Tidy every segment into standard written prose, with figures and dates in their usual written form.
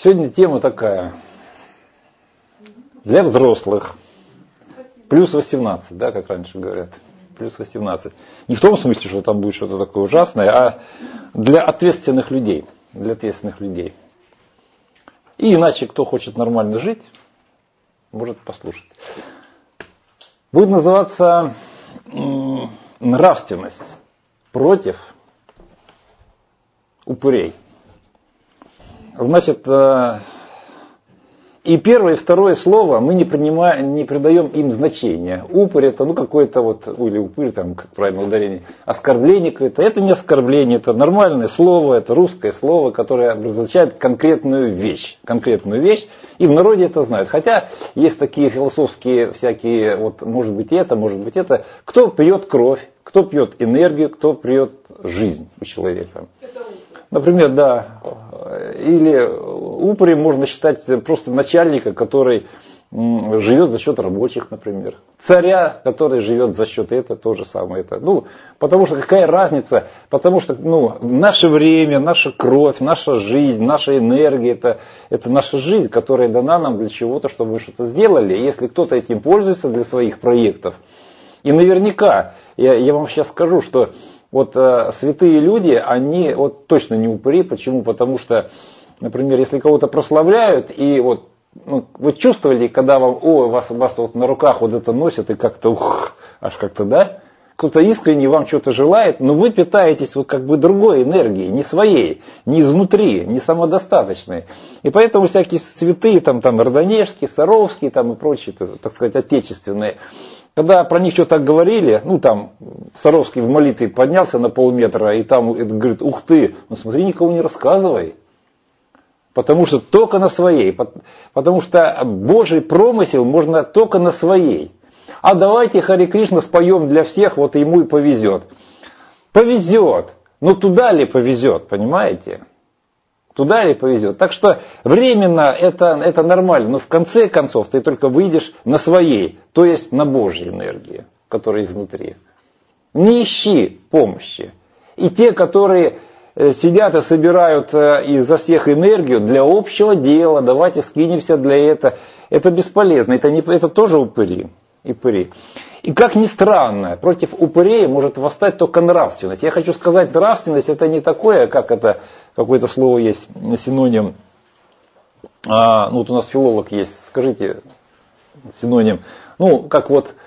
Сегодня тема такая. Для взрослых. Плюс 18, да, как раньше говорят. Плюс 18. Не в том смысле, что там будет что-то такое ужасное, а для ответственных людей. Для ответственных людей. И иначе, кто хочет нормально жить, может послушать. Будет называться нравственность против упырей. Значит, и первое, и второе слово мы не придаем им значения. Упырь это, какое-то или упырь, там, как правильно ударение, оскорбление какое-то. Это не оскорбление, это нормальное слово, это русское слово, которое обозначает конкретную вещь. И в народе это знают. Хотя есть такие философские всякие, может быть это. Кто пьет кровь, кто пьет энергию, кто пьет жизнь у человека. Например, да, или упырем можно считать просто начальника, который живет за счет рабочих, например. Царя, который живет за счет этого, то же самое. Потому что какая разница? Потому что наше время, наша кровь, наша жизнь, наша энергия, это наша жизнь, которая дана нам для чего-то, чтобы мы что-то сделали. И если кто-то этим пользуется для своих проектов, и наверняка, я вам сейчас скажу, что святые люди, они точно не упыри. Почему? Потому что, например, если кого-то прославляют, и вы чувствовали, когда вас на руках это носят, и как-то, аж как-то, да? Кто-то искренне вам что-то желает, но вы питаетесь другой энергией, не своей, не изнутри, не самодостаточной. И поэтому всякие святые, там Родонежские, Саровские, и прочие, так сказать, отечественные, когда про них что-то говорили, Саровский в молитве поднялся на полметра, и там говорит, ух ты, смотри, никому не рассказывай. Потому что только на своей. Потому что Божий промысел можно только на своей. А давайте Харе Кришна споем для всех, ему и повезет. Повезет. Но туда ли повезет, понимаете? Туда ли повезет. Так что временно это нормально. Но в конце концов ты только выйдешь на своей, то есть на Божьей энергии, которая изнутри. Не ищи помощи. И те, которые сидят и собирают изо всех энергию для общего дела, давайте скинемся для этого. Это бесполезно. Это тоже упыри. И как ни странно, против упырей может восстать только нравственность. Я хочу сказать, нравственность это не такое, как это, какое-то слово есть, синоним. У нас филолог есть, скажите синоним. Как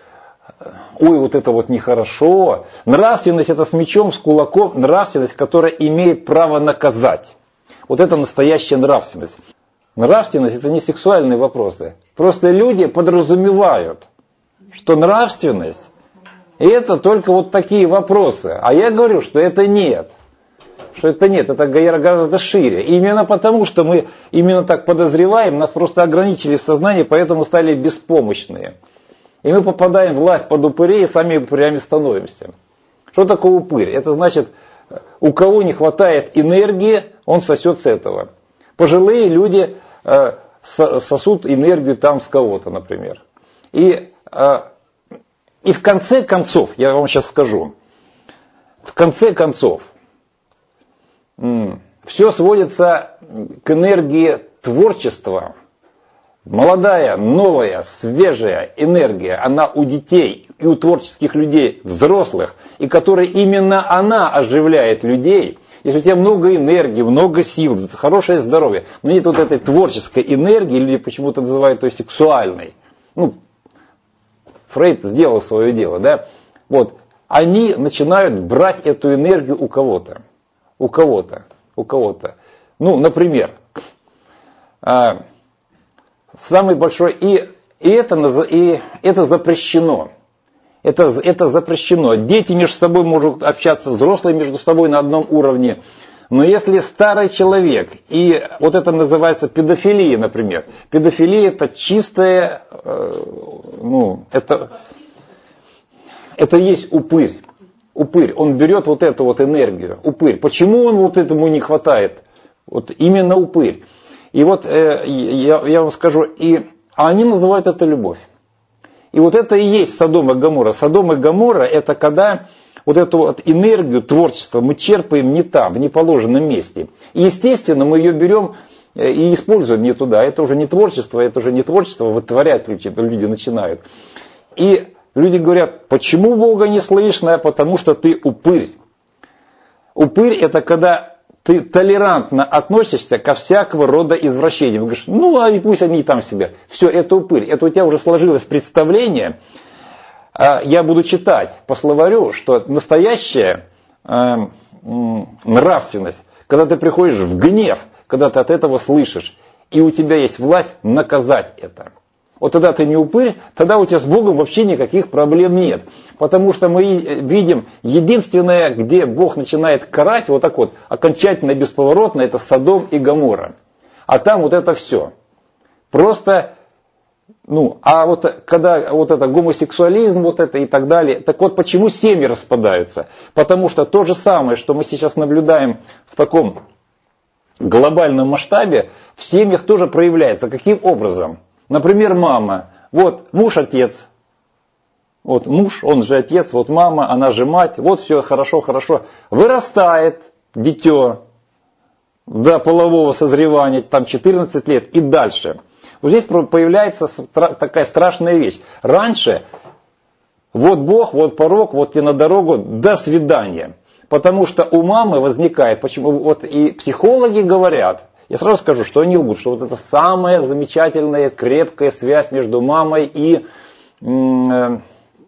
это нехорошо. Нравственность это с мечом, с кулаком. Нравственность, которая имеет право наказать. Это настоящая нравственность. Нравственность это не сексуальные вопросы. Просто люди подразумевают, что нравственность это только такие вопросы. А я говорю, что это нет. Это гораздо шире. И именно потому, что мы именно так подозреваем, нас просто ограничили в сознании, поэтому стали беспомощные. И мы попадаем в власть под упырей и сами упырями становимся. Что такое упырь? Это значит, у кого не хватает энергии, он сосет с этого. Пожилые люди сосут энергию с кого-то, например. И в конце концов, я вам сейчас скажу, все сводится к энергии творчества. Молодая, новая, свежая энергия, она у детей и у творческих людей, взрослых, и которая именно она оживляет людей. Если у тебя много энергии, много сил, хорошее здоровье, но нет этой творческой энергии, люди почему-то называют ее сексуальной. Фрейд сделал свое дело, да? Они начинают брать эту энергию у кого-то. Например, самый большой, и это запрещено. Это запрещено. Дети между собой могут общаться, взрослые между собой на одном уровне. Но если старый человек, и это называется педофилия, например. Педофилия это чистая, это есть упырь. Он берет эту энергию. Упырь. Почему он этому не хватает? Именно упырь. И я вам скажу, они называют это любовь. И это и есть Содом и Гоморра. Содом и Гоморра это когда эту энергию творчества мы черпаем не там, в неположенном месте. И естественно мы ее берем и используем не туда. Это уже не творчество, вытворять люди начинают. И люди говорят, почему Бога не слышно? Потому что ты упырь. Упырь это когда ты толерантно относишься ко всякого рода извращениям. Вы говоришь, ну а и пусть они там себе. Все, это упырь. Это у тебя уже сложилось представление. Я буду читать по словарю, что настоящая нравственность, когда ты приходишь в гнев, когда ты от этого слышишь, и у тебя есть власть наказать это. Вот тогда ты не упырь, тогда у тебя с Богом вообще никаких проблем нет. Потому что мы видим, единственное, где Бог начинает карать, вот так вот, окончательно, бесповоротно, это Содом и Гоморра. А там вот это все. Просто, а вот когда вот это гомосексуализм, вот это и так далее, так вот почему семьи распадаются? Потому что то же самое, что мы сейчас наблюдаем в таком глобальном масштабе, в семьях тоже проявляется. Каким образом? Например, мама. Вот муж, отец. Вот муж, он же отец, вот мама, она же мать. Вот все хорошо. Вырастает дитё до полового созревания, там 14 лет и дальше. Вот здесь появляется такая страшная вещь. Раньше, вот Бог, вот порог, вот тебе на дорогу, до свидания. Потому что у мамы возникает, почему вот и психологи говорят, я сразу скажу, что они лгут, что вот это самая замечательная, крепкая связь между мамой и сыном.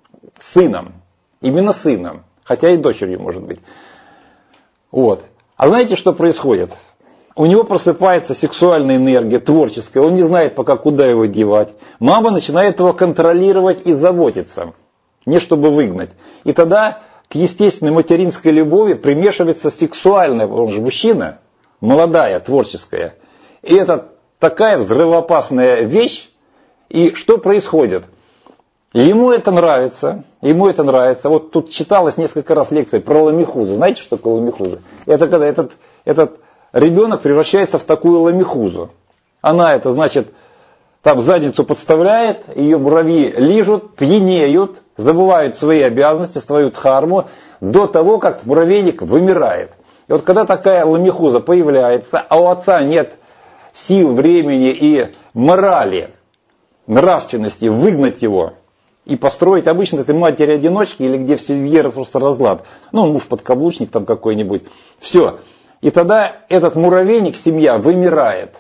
Именно сыном. Хотя и дочерью, может быть. Вот. А знаете, что происходит? У него просыпается сексуальная энергия, творческая. Он не знает пока, куда его девать. Мама начинает его контролировать и заботиться. Не чтобы выгнать. И тогда к естественной материнской любови примешивается сексуальная, он же мужчина, молодая, творческая. И это такая взрывоопасная вещь. И что происходит? Ему это нравится. Вот тут читалось несколько раз лекции про ламихузу. Знаете, что такое ламихуза? Это когда этот ребенок превращается в такую ламихузу. Она это, значит, там задницу подставляет, ее муравьи лижут, пьянеют, забывают свои обязанности, свою дхарму, до того, как муравейник вымирает. И вот когда такая ламихуза появляется, а у отца нет сил, времени и морали, нравственности выгнать его и построить, обычно это матери-одиночки или где в семье просто разлад, муж-подкаблучник там какой-нибудь, все. И тогда этот муравейник, семья, вымирает.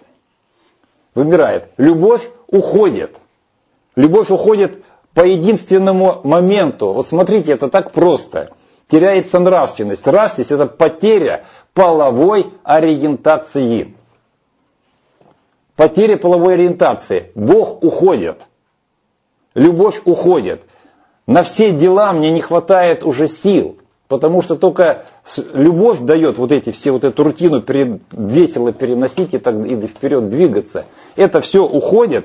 Любовь уходит. Любовь уходит по единственному моменту. Вот смотрите, это так просто. Теряется нравственность. Нравственность – это потеря половой ориентации. Потеря половой ориентации. Бог уходит. Любовь уходит. На все дела мне не хватает уже сил. Потому что только любовь дает вот эту рутину весело переносить и вперед двигаться. Это все уходит.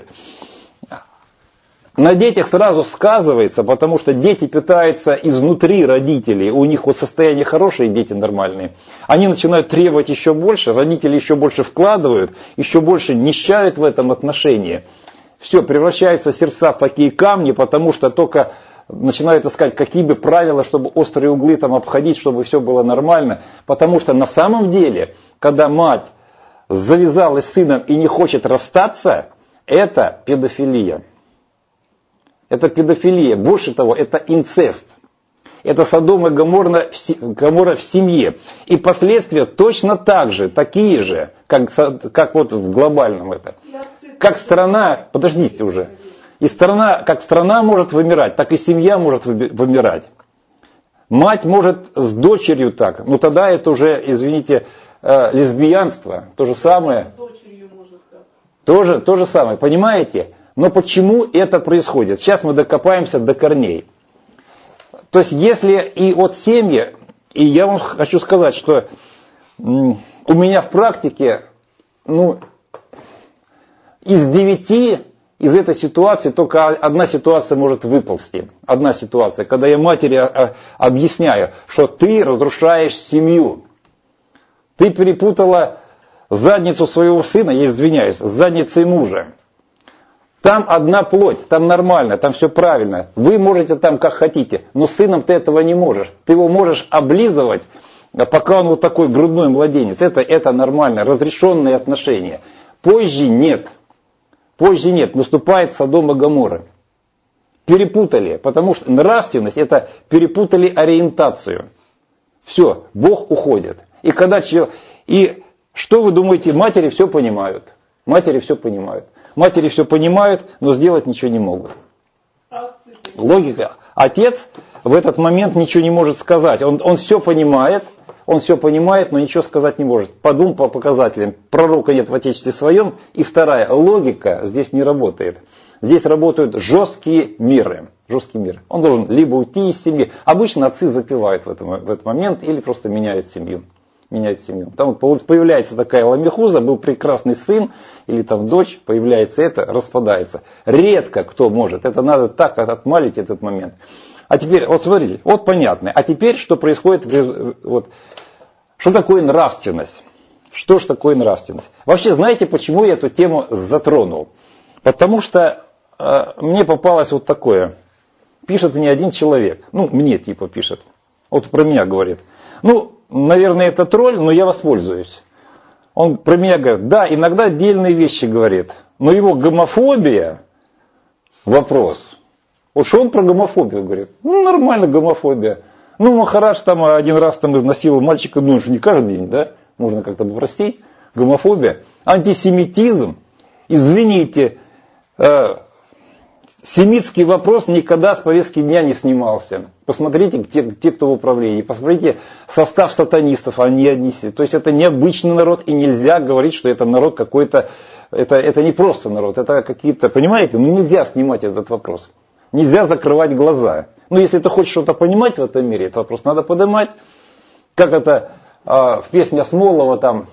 На детях сразу сказывается, потому что дети питаются изнутри родителей. У них вот состояние хорошее, дети нормальные. Они начинают требовать еще больше, родители еще больше вкладывают, еще больше нищают в этом отношении. Все, превращаются сердца в такие камни, потому что только начинают искать, какие бы правила, чтобы острые углы там обходить, чтобы все было нормально. Потому что на самом деле, когда мать завязалась с сыном и не хочет расстаться, это педофилия. Это педофилия. Больше того, это инцест. Это Содом и Гоморра в семье. И последствия точно так же, такие же, как вот в глобальном это. Как страна, подождите уже. И как страна может вымирать, так и семья может вымирать. Мать может с дочерью так. Но тогда это уже, извините, лесбиянство. То же самое. То же самое, понимаете? Но почему это происходит? Сейчас мы докопаемся до корней. То есть если и вот семьи, и я вам хочу сказать, что у меня в практике, из 9 из этой ситуации только одна ситуация может выползти. Одна ситуация, когда я матери объясняю, что ты разрушаешь семью. Ты перепутала задницу своего сына, я извиняюсь, с задницей мужа. Там одна плоть, там нормально, там все правильно. Вы можете там как хотите, но с сыном ты этого не можешь. Ты его можешь облизывать, пока он вот такой грудной младенец. Это нормально, разрешенные отношения. Позже нет. Позже нет. Наступает Содом и Гоморра. Перепутали, потому что нравственность это перепутали ориентацию. Все, Бог уходит. И когда и что вы думаете, матери все понимают? Матери все понимают. Матери все понимают, но сделать ничего не могут. Логика. Отец в этот момент ничего не может сказать. Он все понимает, но ничего сказать не может. По двум показателям. Пророка нет в Отечестве своем. И вторая, логика здесь не работает. Здесь работают жесткие меры. Жесткий мир. Он должен либо уйти из семьи. Обычно отцы запивают в этот момент или просто меняют семью. Там появляется такая ламихуза, был прекрасный сын или там дочь, появляется это, распадается. Редко кто может. Это надо так отмалить этот момент. А теперь, вот смотрите, вот понятно. А теперь, что происходит, вот, что такое нравственность? Что ж такое нравственность? Вообще, знаете, почему я эту тему затронул? Потому что мне попалось вот такое. Пишет мне один человек, мне типа пишет, вот про меня говорит. Наверное, это тролль, но я воспользуюсь. Он про меня говорит, да, иногда отдельные вещи говорит, но его гомофобия, вопрос. Вот что он про гомофобию говорит? Нормально гомофобия. Махарадж там один раз там изнасиловал мальчика, что не каждый день, да? Можно как-то попростить. Гомофобия. Антисемитизм. Извините, семитский вопрос никогда с повестки дня не снимался. Посмотрите, те, кто в управлении, посмотрите состав сатанистов, они одни. То есть это необычный народ, и нельзя говорить, что это народ какой-то, это не просто народ, это какие-то, понимаете, нельзя снимать этот вопрос. Нельзя закрывать глаза. Если ты хочешь что-то понимать в этом мире, этот вопрос надо поднимать. Как это в песне Асмолова там,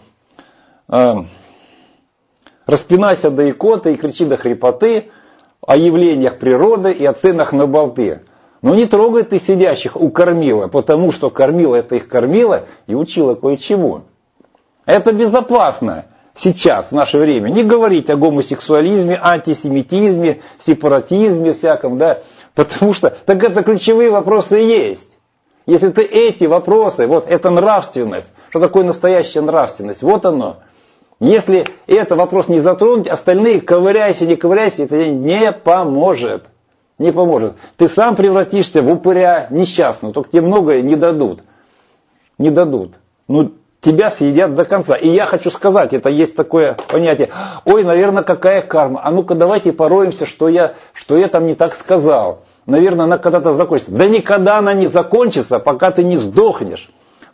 распинайся до икоты и кричи до хрипоты о явлениях природы и о ценах на болты. Но не трогай ты сидящих у кормила, потому что кормила это их кормила и учила кое-чему. Это безопасно сейчас, в наше время. Не говорить о гомосексуализме, антисемитизме, сепаратизме всяком, да. Потому что, так это ключевые вопросы и есть. Если ты эти вопросы, вот это нравственность, что такое настоящая нравственность, вот оно. Если этот вопрос не затронуть, остальные ковыряйся, не ковыряйся, это не поможет. Не поможет. Ты сам превратишься в упыря несчастного, только тебе многое не дадут. Не дадут. Тебя съедят до конца. И я хочу сказать, это есть такое понятие, ой, наверное, какая карма. А ну-ка давайте пороемся, что я там не так сказал. Наверное, она когда-то закончится. Да никогда она не закончится, пока ты не сдохнешь.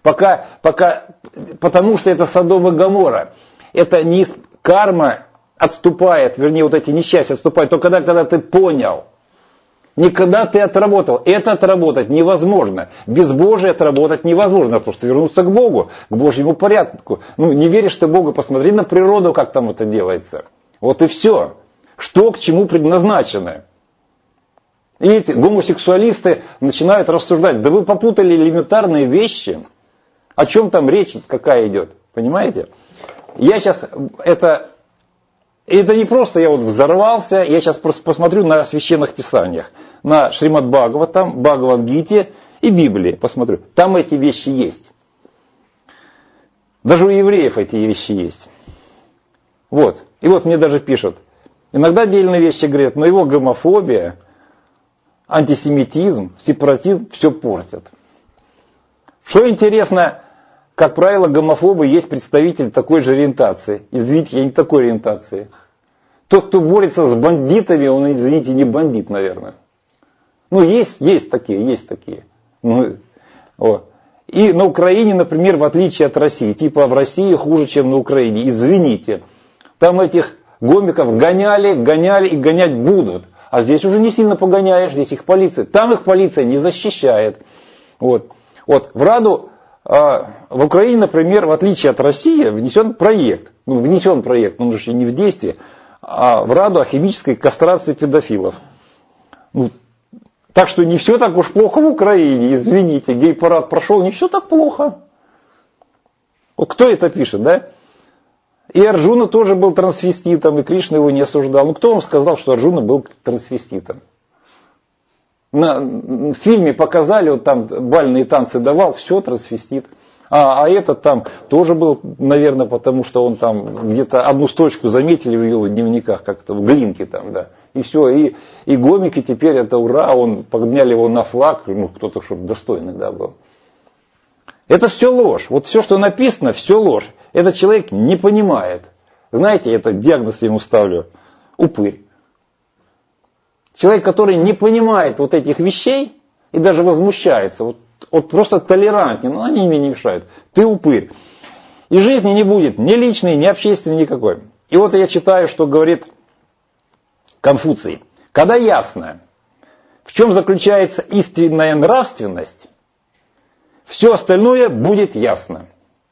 Потому что это Содом и Гоморра. Это не карма отступает, вернее, вот эти несчастья отступают, только когда ты понял. Никогда ты отработал. Это отработать невозможно. Без Божия отработать невозможно. Просто вернуться к Богу, к Божьему порядку. Не веришь ты Богу, посмотри на природу, как там это делается. Вот и все. Что к чему предназначено. И эти гомосексуалисты начинают рассуждать. Да вы попутали элементарные вещи. О чем там речь какая идет. Понимаете? Я сейчас это не просто я вот взорвался, я сейчас просто посмотрю на священных писаниях. На Шримад Бхагаватам, Бхагавад-гите и Библии посмотрю. Там эти вещи есть. Даже у евреев эти вещи есть. Вот. И вот мне даже пишут. Иногда отдельные вещи говорят, но его гомофобия, антисемитизм, сепаратизм все портят. Что интересно, как правило, гомофобы есть представитель такой же ориентации. Извините, я не такой ориентации. Тот, кто борется с бандитами, он, извините, не бандит, наверное. Есть такие. И на Украине, например, в отличие от России, типа в России хуже, чем на Украине. Извините, там этих гомиков гоняли и гонять будут. А здесь уже не сильно погоняешь, здесь их полиция. Там их полиция не защищает. Вот. В Раду, в Украине, например, в отличие от России, внесен проект, он же еще не в действии, а в Раду о химической кастрации педофилов. Так что не все так уж плохо в Украине, извините, гей-парад прошел, не все так плохо. Вот кто это пишет, да? И Арджуна тоже был трансвеститом, и Кришна его не осуждал. Кто вам сказал, что Арджуна был трансвеститом? В фильме показали, там бальные танцы давал, все, трансвестит. А этот там тоже был, наверное, потому что он там где-то одну строчку заметили в его дневниках, как-то в Глинке там, да. И все, и гомики теперь это ура, он подняли его на флаг, ну кто-то, чтобы достойный, да, был. Это все ложь. Вот все, что написано, все ложь. Этот человек не понимает. Знаете, это диагноз ему ставлю. Упырь. Человек, который не понимает вот этих вещей и даже возмущается, вот просто толерантнее, но они мне не мешают. Ты упырь. И жизни не будет ни личной, ни общественной никакой. И вот я читаю, что говорит Конфуций. Когда ясно, в чем заключается истинная нравственность, все остальное будет ясно.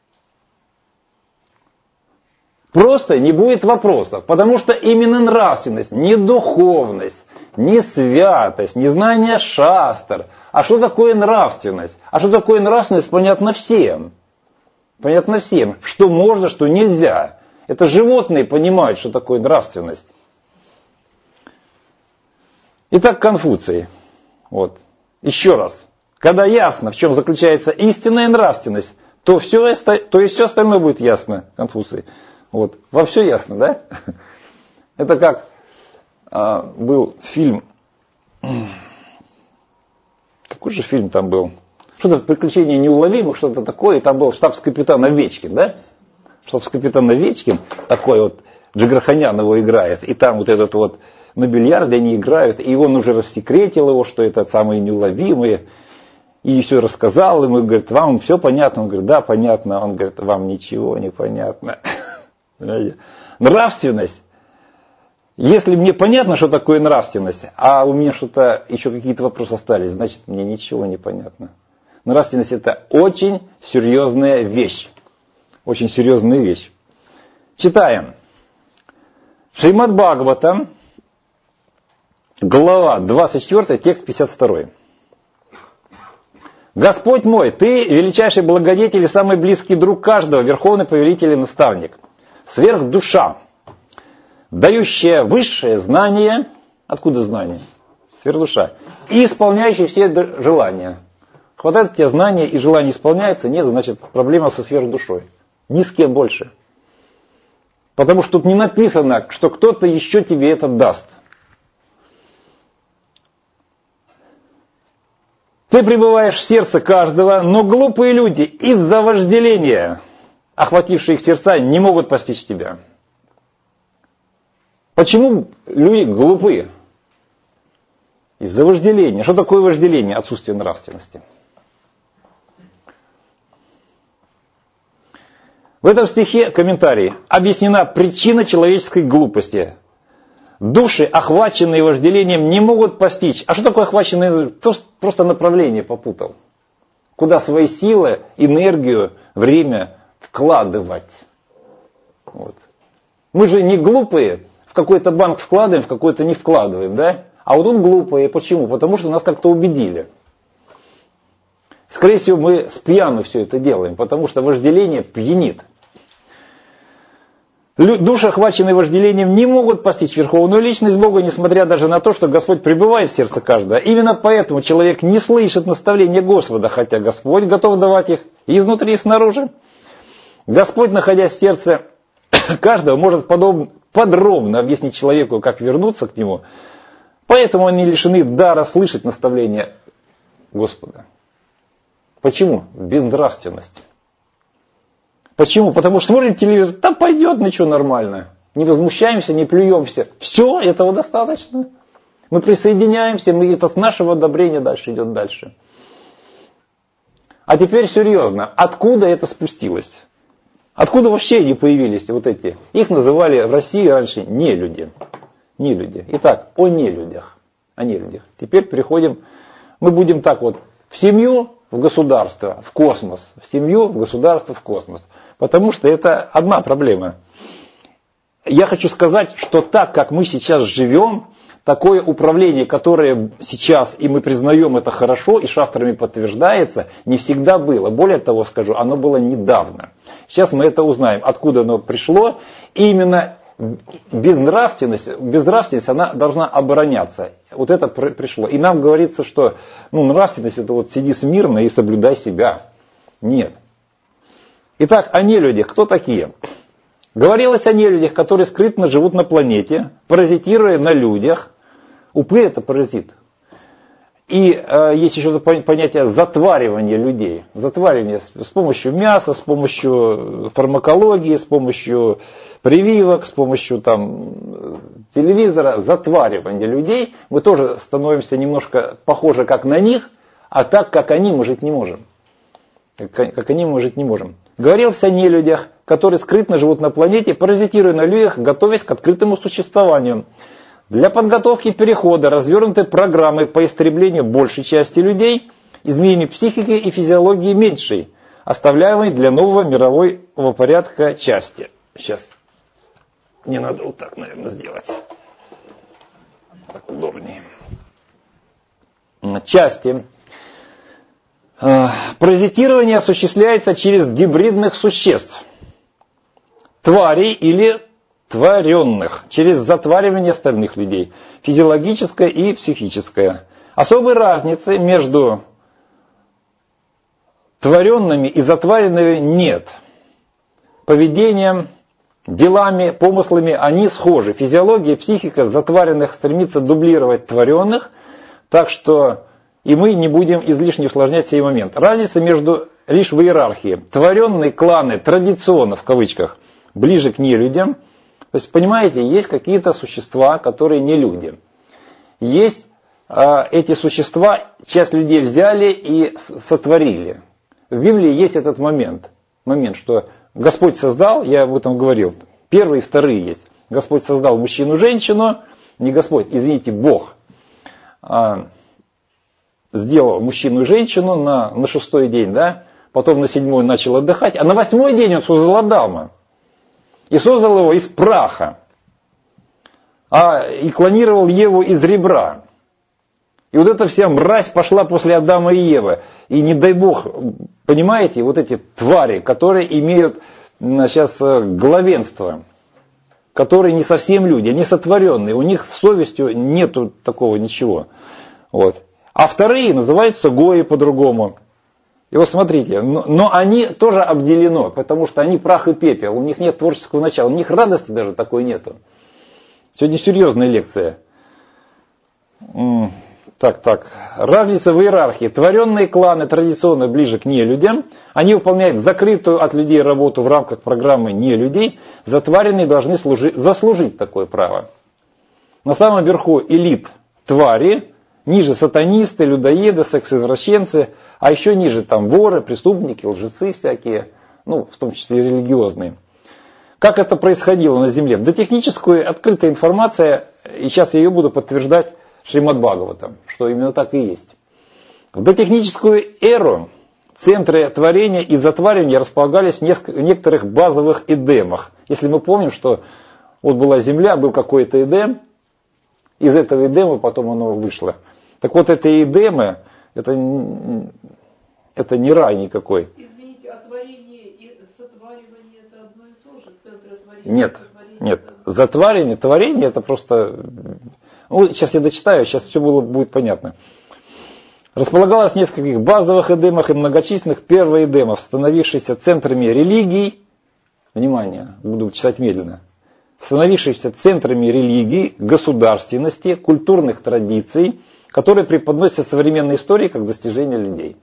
Просто не будет вопросов, потому что именно нравственность, не духовность, не святость, не знание шастр. А что такое нравственность? А что такое нравственность, понятно всем. Понятно всем, что можно, что нельзя. Это животные понимают, что такое нравственность. Итак, Конфуций. Вот. Еще раз. Когда ясно, в чем заключается истинная нравственность, то и все остальное будет ясно, Конфуций. Вот. Во все ясно, да? Это как был фильм. Какой же фильм там был? Что-то «Приключения неуловимых», что-то такое. И там был штабс-капитан Овечкин, да? Штабс-капитан Овечкин, такой вот, Джигарханян его играет. И там вот этот вот на бильярде они играют. И он уже рассекретил его, что это самые неуловимые. И все рассказал ему, и говорит, вам все понятно? Он говорит, да, понятно. Он говорит, вам ничего не понятно. Нравственность. Если мне понятно, что такое нравственность, а у меня что-то, еще какие-то вопросы остались, значит, мне ничего не понятно. Нравственность — это очень серьезная вещь. Очень серьезная вещь. Читаем. Шримад Бхагаватам, глава 24, текст 52. Господь мой, Ты величайший благодетель и самый близкий друг каждого, верховный повелитель и наставник. Сверхдуша, дающая высшее знание. Откуда знание? Сверхдуша. И исполняющая все желания. Хватает у тебя знания и желание исполняется? Нет, значит проблема со сверхдушой. Ни с кем больше. Потому что тут не написано, что кто-то еще тебе это даст. Ты пребываешь в сердце каждого, но глупые люди из-за вожделения, охватившие их сердца, не могут постичь тебя. Почему люди глупые? Из-за вожделения. Что такое вожделение? Отсутствие нравственности. В этом стихе, комментарий, объяснена причина человеческой глупости. Души, охваченные вожделением, не могут постичь. А что такое охваченные? Просто направление попутал. Куда свои силы, энергию, время вкладывать. Вот. Мы же не глупые. В какой-то банк вкладываем, в какой-то не вкладываем, да? А вот тут глупые. Почему? Потому что нас как-то убедили. Скорее всего, мы с пьяну все это делаем, потому что вожделение пьянит. Души, охваченные вожделением, не могут постичь верховную личность Бога, несмотря даже на то, что Господь пребывает в сердце каждого. Именно поэтому человек не слышит наставления Господа, хотя Господь готов давать их и изнутри, и снаружи. Господь, находясь в сердце каждого, может подробно объяснить человеку, как вернуться к Нему. Поэтому они лишены дара слышать наставления Господа. Почему? Безнравственность. Почему? Потому что смотрим телевизор, да пойдет, ничего, нормально. Не возмущаемся, не плюемся. Все, этого достаточно. Мы присоединяемся, это с нашего одобрения дальше идет дальше. А теперь серьезно, откуда это спустилось? Откуда вообще они появились, вот эти? Их называли в России раньше нелюди. Нелюди. Итак, о нелюдях. О нелюдях. Теперь переходим, мы будем так вот, в семью, в государство, в космос. В семью, в государство, в космос. Потому что это одна проблема. Я хочу сказать, что так, как мы сейчас живем, такое управление, которое сейчас, и мы признаем это хорошо, и шастрами подтверждается, не всегда было. Более того скажу, оно было недавно. Сейчас мы это узнаем, откуда оно пришло. И именно безнравственность, она должна обороняться. Вот это пришло. И нам говорится, что нравственность это вот сиди смирно и соблюдай себя. Нет. Итак, о нелюдях. Кто такие? Говорилось о нелюдях, которые скрытно живут на планете, паразитируя на людях. Упырь – это паразит. И есть еще понятие затваривания людей. Затваривание с помощью мяса, с помощью фармакологии, с помощью прививок, с помощью телевизора. Затваривание людей. Мы тоже становимся немножко похожи как на них, а так, как они, мы жить не можем. Как они, мы жить не можем. Говорилось о нелюдях, которые скрытно живут на планете, паразитируя на людях, готовясь к открытому существованию. Для подготовки перехода развернуты программы по истреблению большей части людей, изменению психики и физиологии меньшей, оставляемой для нового мирового порядка части. Сейчас. Мне надо вот так, наверное, сделать. Так удобнее. Части. Паразитирование осуществляется через гибридных существ, тварей или творенных, через затваривание остальных людей, физиологическое и психическое. Особой разницы между творенными и затваренными нет. Поведением, делами, помыслами они схожи. Физиология и психика затваренных стремится дублировать творенных, так что и мы не будем излишне усложнять сей момент. Разница между лишь в иерархии. Творенные кланы традиционно, в кавычках, ближе к нелюдям. То есть, понимаете, есть какие-то существа, которые не люди. Есть эти существа, часть людей взяли и сотворили. В Библии есть этот момент, что Господь создал, я об этом говорил, первые и вторые есть. Господь создал мужчину и женщину, не Господь, извините, Бог. Сделал мужчину и женщину на 6-й день, да? Потом на 7-й начал отдыхать, а на 8-й день он создал Адама. И создал его из праха. И клонировал Еву из ребра. И вот эта вся мразь пошла после Адама и Евы. И не дай Бог, понимаете, вот эти твари, которые имеют сейчас главенство, которые не совсем люди, они сотворенные, у них с совестью нету такого ничего. Вот. А вторые называются гои по-другому. И вот смотрите, но они тоже обделено, потому что они прах и пепел, у них нет творческого начала, у них радости даже такой нету. Сегодня серьезная лекция. Так. Разница в иерархии. Творенные кланы традиционно ближе к нелюдям. Они выполняют закрытую от людей работу в рамках программы нелюдей. Затваренные должны заслужить такое право. На самом верху элит твари. Ниже сатанисты, людоеды, секс-извращенцы, а еще ниже там воры, преступники, лжецы всякие, в том числе и религиозные. Как это происходило на земле? Дотехническая открытая информация, и сейчас я ее буду подтверждать Шримад Бхагаватам, что именно так и есть. В дотехническую эру центры творения и затваривания располагались в некоторых базовых эдемах. Если мы помним, что вот была земля, был какой-то эдем, из этого эдема потом оно вышло. Так вот, это эдемы, это не рай никакой. Извините, а творение и сотваривание это одно и то же? Центры творения? Нет. Творение это просто... сейчас я дочитаю, сейчас все будет понятно. Располагалось в нескольких базовых эдемах и многочисленных первоэдемов, становившихся центрами религий. Внимание, буду читать медленно. Становившихся центрами религий, государственности, культурных традиций, которые преподносятся современной истории как достижение людей.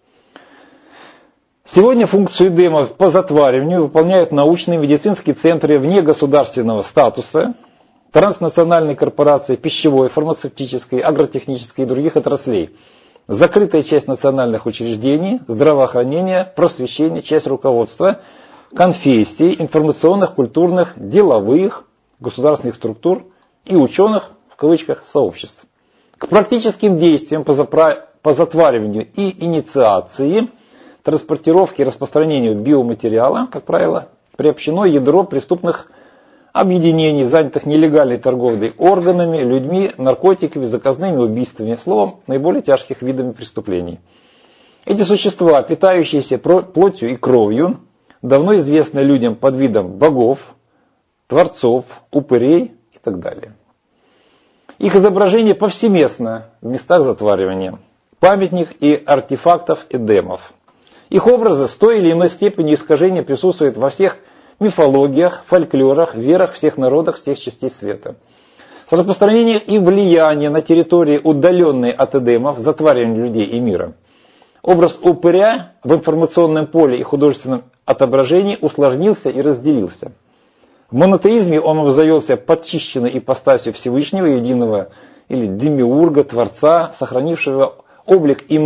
Сегодня функцию эдемов по затвариванию выполняют научные и медицинские центры вне государственного статуса, транснациональные корпорации пищевой, фармацевтической, агротехнической и других отраслей, закрытая часть национальных учреждений, здравоохранения, просвещения, часть руководства, конфессий, информационных, культурных, деловых, государственных структур и ученых, в кавычках, сообществ. К практическим действиям по затвариванию и инициации, транспортировке и распространению биоматериала, как правило, приобщено ядро преступных объединений, занятых нелегальной торговлей органами, людьми, наркотиками, заказными убийствами, словом, наиболее тяжких видами преступлений. Эти существа, питающиеся плотью и кровью, давно известны людям под видом богов, творцов, упырей и так далее. Их изображение повсеместно в местах затваривания, памятник и артефактов эдемов. Их образы с той или иной степенью искажения присутствуют во всех мифологиях, фольклорах, верах всех народов, всех частей света. С распространением и влиянием на территории, удаленные от Эдемов, затвариванием людей и мира. Образ упыря в информационном поле и художественном отображении усложнился и разделился. В монотеизме он обзавелся подчищенной ипостасью Всевышнего, единого или демиурга, Творца, сохранившего облик и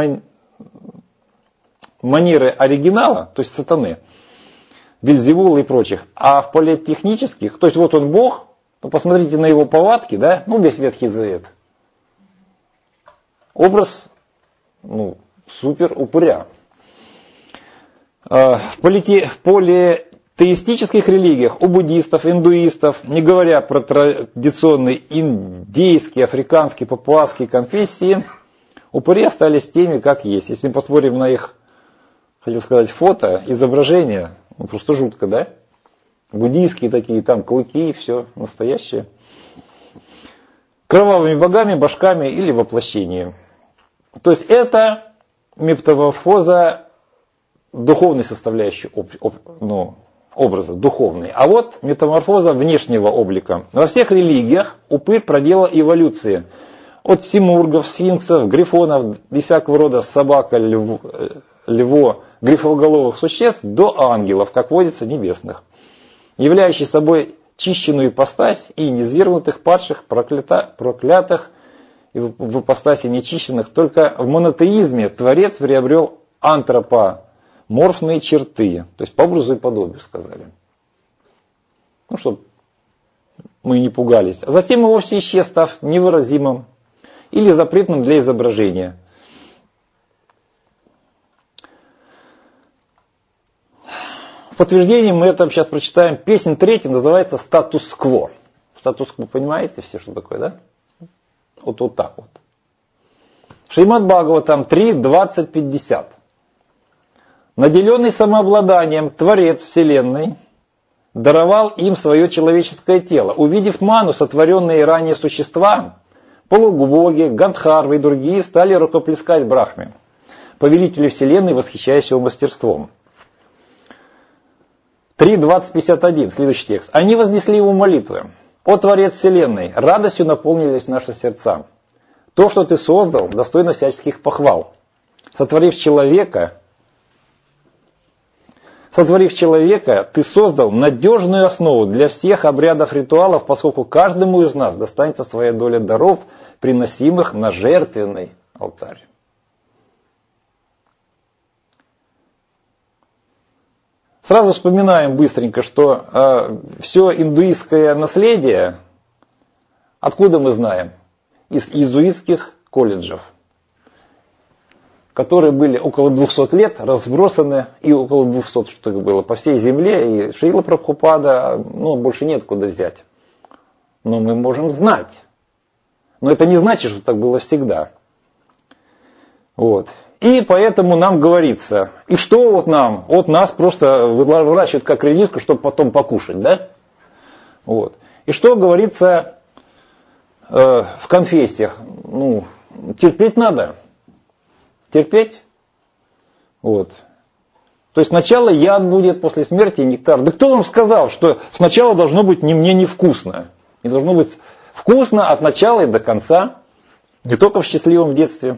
манеры оригинала, то есть сатаны, Вельзевула и прочих. А в политехнических, то есть вот он Бог, ну посмотрите на его повадки, да, ну весь Ветхий Завет. Образ, ну, супер упыря. В политеистических религиях у буддистов, индуистов, не говоря про традиционные индейские, африканские, папуасские конфессии, упыри остались теми, как есть. Если мы посмотрим на их, хотел сказать, фото, изображения, ну просто жутко, да? Буддийские такие, там клыки, все настоящее. Кровавыми богами, башками или воплощением. То есть это метаморфоза духовной составляющей образа, духовной. А вот метаморфоза внешнего облика. Во всех религиях упырь проделал эволюции. От симургов, сфинксов, грифонов и всякого рода собак, льво, грифоголовых существ до ангелов, как водится, небесных, являющий собой чищенную ипостась и низвергнутых, падших, проклятых и в ипостаси нечищенных. Только в монотеизме Творец приобрел антропоморфные черты, то есть по образу и подобию, сказали. Ну, чтобы мы не пугались. А затем и вовсе исчез, став невыразимым или запретным для изображения. В подтверждение мы это сейчас прочитаем. Песнь 3 называется «Статус-кво». Статус-кво, понимаете все, что такое, да? Вот так вот. Шримад Бхагаватам 3.20-50. Наделенный самообладанием Творец Вселенной даровал им свое человеческое тело. Увидев ману, сотворенные ранее существа, полубоги, гандхарвы и другие стали рукоплескать Брахме, повелителю Вселенной, восхищаясь его мастерством. 3.20-51, следующий текст. Они вознесли ему молитвы. «О Творец Вселенной, радостью наполнились наши сердца. То, что ты создал, достойно всяческих похвал. Сотворив человека, ты создал надежную основу для всех обрядов, ритуалов, поскольку каждому из нас достанется своя доля даров, приносимых на жертвенный алтарь». Сразу вспоминаем быстренько, что все индуистское наследие, откуда мы знаем? Из иезуитских колледжев, которые были около 200 лет разбросаны, и около 200 штук было по всей земле, и Шрила Прабхупада, больше нет куда взять. Но мы можем знать. Но это не значит, что так было всегда. Вот. И поэтому нам говорится, и что вот нам? Вот нас просто выращивают как редиску, чтобы потом покушать, да? Вот. И что говорится в конфессиях? Терпеть надо. Терпеть. Вот. То есть сначала яд будет, после смерти нектар. Да кто вам сказал, что сначала должно быть мне невкусно? Не должно быть вкусно от начала и до конца. Не только в счастливом детстве.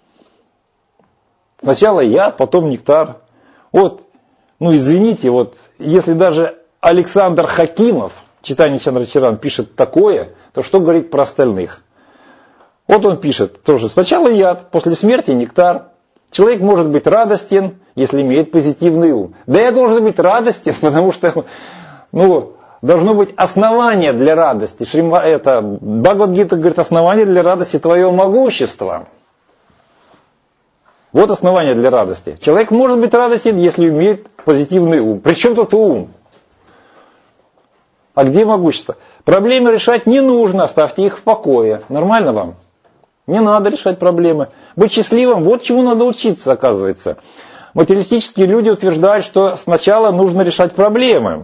Сначала яд, потом нектар. Вот, извините, если даже Александр Хакимов, Чайтанья Чандрачаран, пишет такое, то что говорить про остальных? Вот он пишет тоже, сначала яд, после смерти нектар. Человек может быть радостен, если имеет позитивный ум. Да я должен быть радостен, потому что, должно быть основание для радости. Бхагавад-гита говорит, основание для радости твое могущество. Вот основание для радости. Человек может быть радостен, если имеет позитивный ум. Причем тут ум? А где могущество? Проблемы решать не нужно, оставьте их в покое. Нормально вам? Не надо решать проблемы. Быть счастливым, вот чему надо учиться, оказывается. Материалистические люди утверждают, что сначала нужно решать проблемы,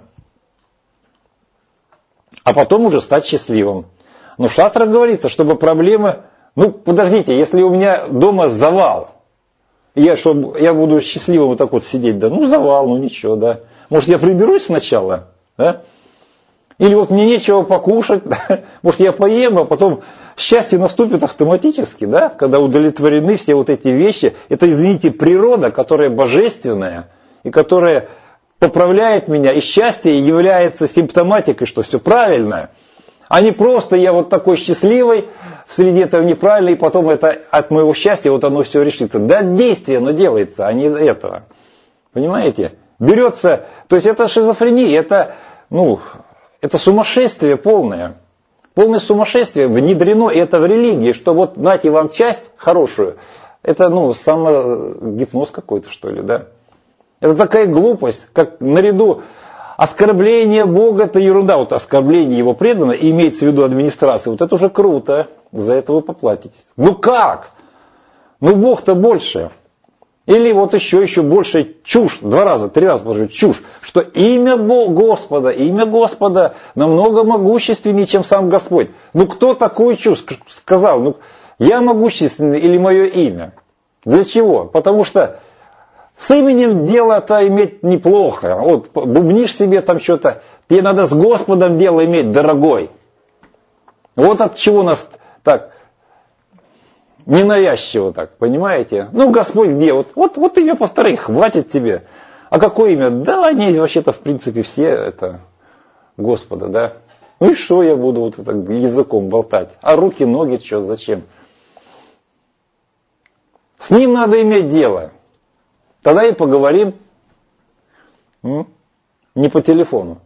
а потом уже стать счастливым. Но в шастрах говорится, чтобы проблемы... подождите, если у меня дома завал, Я буду счастливым вот так вот сидеть, да, ну завал, ну ничего, да. Может, я приберусь сначала, да? Или вот мне нечего покушать, да? Может, я поем, а потом счастье наступит автоматически, да? Когда удовлетворены все вот эти вещи. Это, извините, природа, которая божественная и которая поправляет меня. И счастье является симптоматикой, что все правильно. А не просто я вот такой счастливый, среди этого неправильно, и потом это от моего счастья вот оно все решится. Да, действие оно делается, а не этого. Понимаете? Берется, то есть это шизофрения, это сумасшествие полное. Полное сумасшествие внедрено, и это в религии, что вот дайте вам часть хорошую. Это, самогипноз какой-то, что ли, да? Это такая глупость, как наряду оскорбление Бога, это ерунда. Вот оскорбление его предано, и имеется в виду администрация. Вот это уже круто, за это вы поплатитесь. Ну как? Ну Бог-то больше. Или вот еще больше чушь, 2 раза, 3 раза положить чушь, что имя Господа намного могущественнее, чем сам Господь. Ну кто такую чушь сказал? Ну я могущественный или мое имя? Для чего? Потому что с именем дело-то иметь неплохо. Вот бубнишь себе там что-то, тебе надо с Господом дело иметь, дорогой. Вот от чего нас так ненавязчиво так, понимаете? Ну, Господь где? Вот имя повтори, хватит тебе. А какое имя? Да, они вообще-то в принципе все это Господа, да. Ну и что я буду вот это языком болтать? А руки, ноги, что, зачем? С ним надо иметь дело. Тогда и поговорим не по телефону.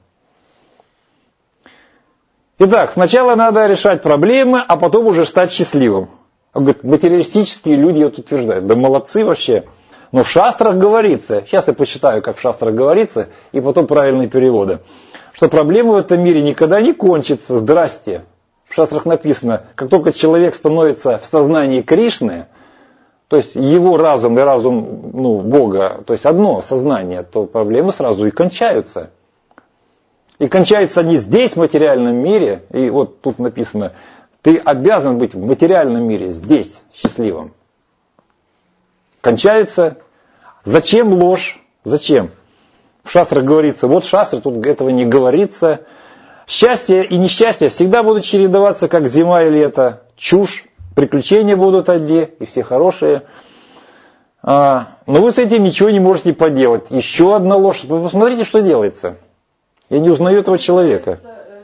Итак, сначала надо решать проблемы, а потом уже стать счастливым. Он говорит, материалистические люди вот утверждают. Да молодцы вообще. Но в шастрах говорится, сейчас я почитаю, как в шастрах говорится, и потом правильные переводы, что проблемы в этом мире никогда не кончатся. Здрасте. В шастрах написано, как только человек становится в сознании Кришны, то есть его разум и разум Бога, то есть одно сознание, то проблемы сразу и кончаются. И кончаются они здесь, в материальном мире, и вот тут написано, ты обязан быть в материальном мире, здесь, счастливым. Кончаются. Зачем ложь? Зачем? В шастрах говорится, вот шастра, тут этого не говорится. Счастье и несчастье всегда будут чередоваться, как зима и лето. Чушь. Приключения будут одни, и все хорошие. Но вы с этим ничего не можете поделать. Еще одна ложь. Вы посмотрите, что делается. Я не узнаю этого человека.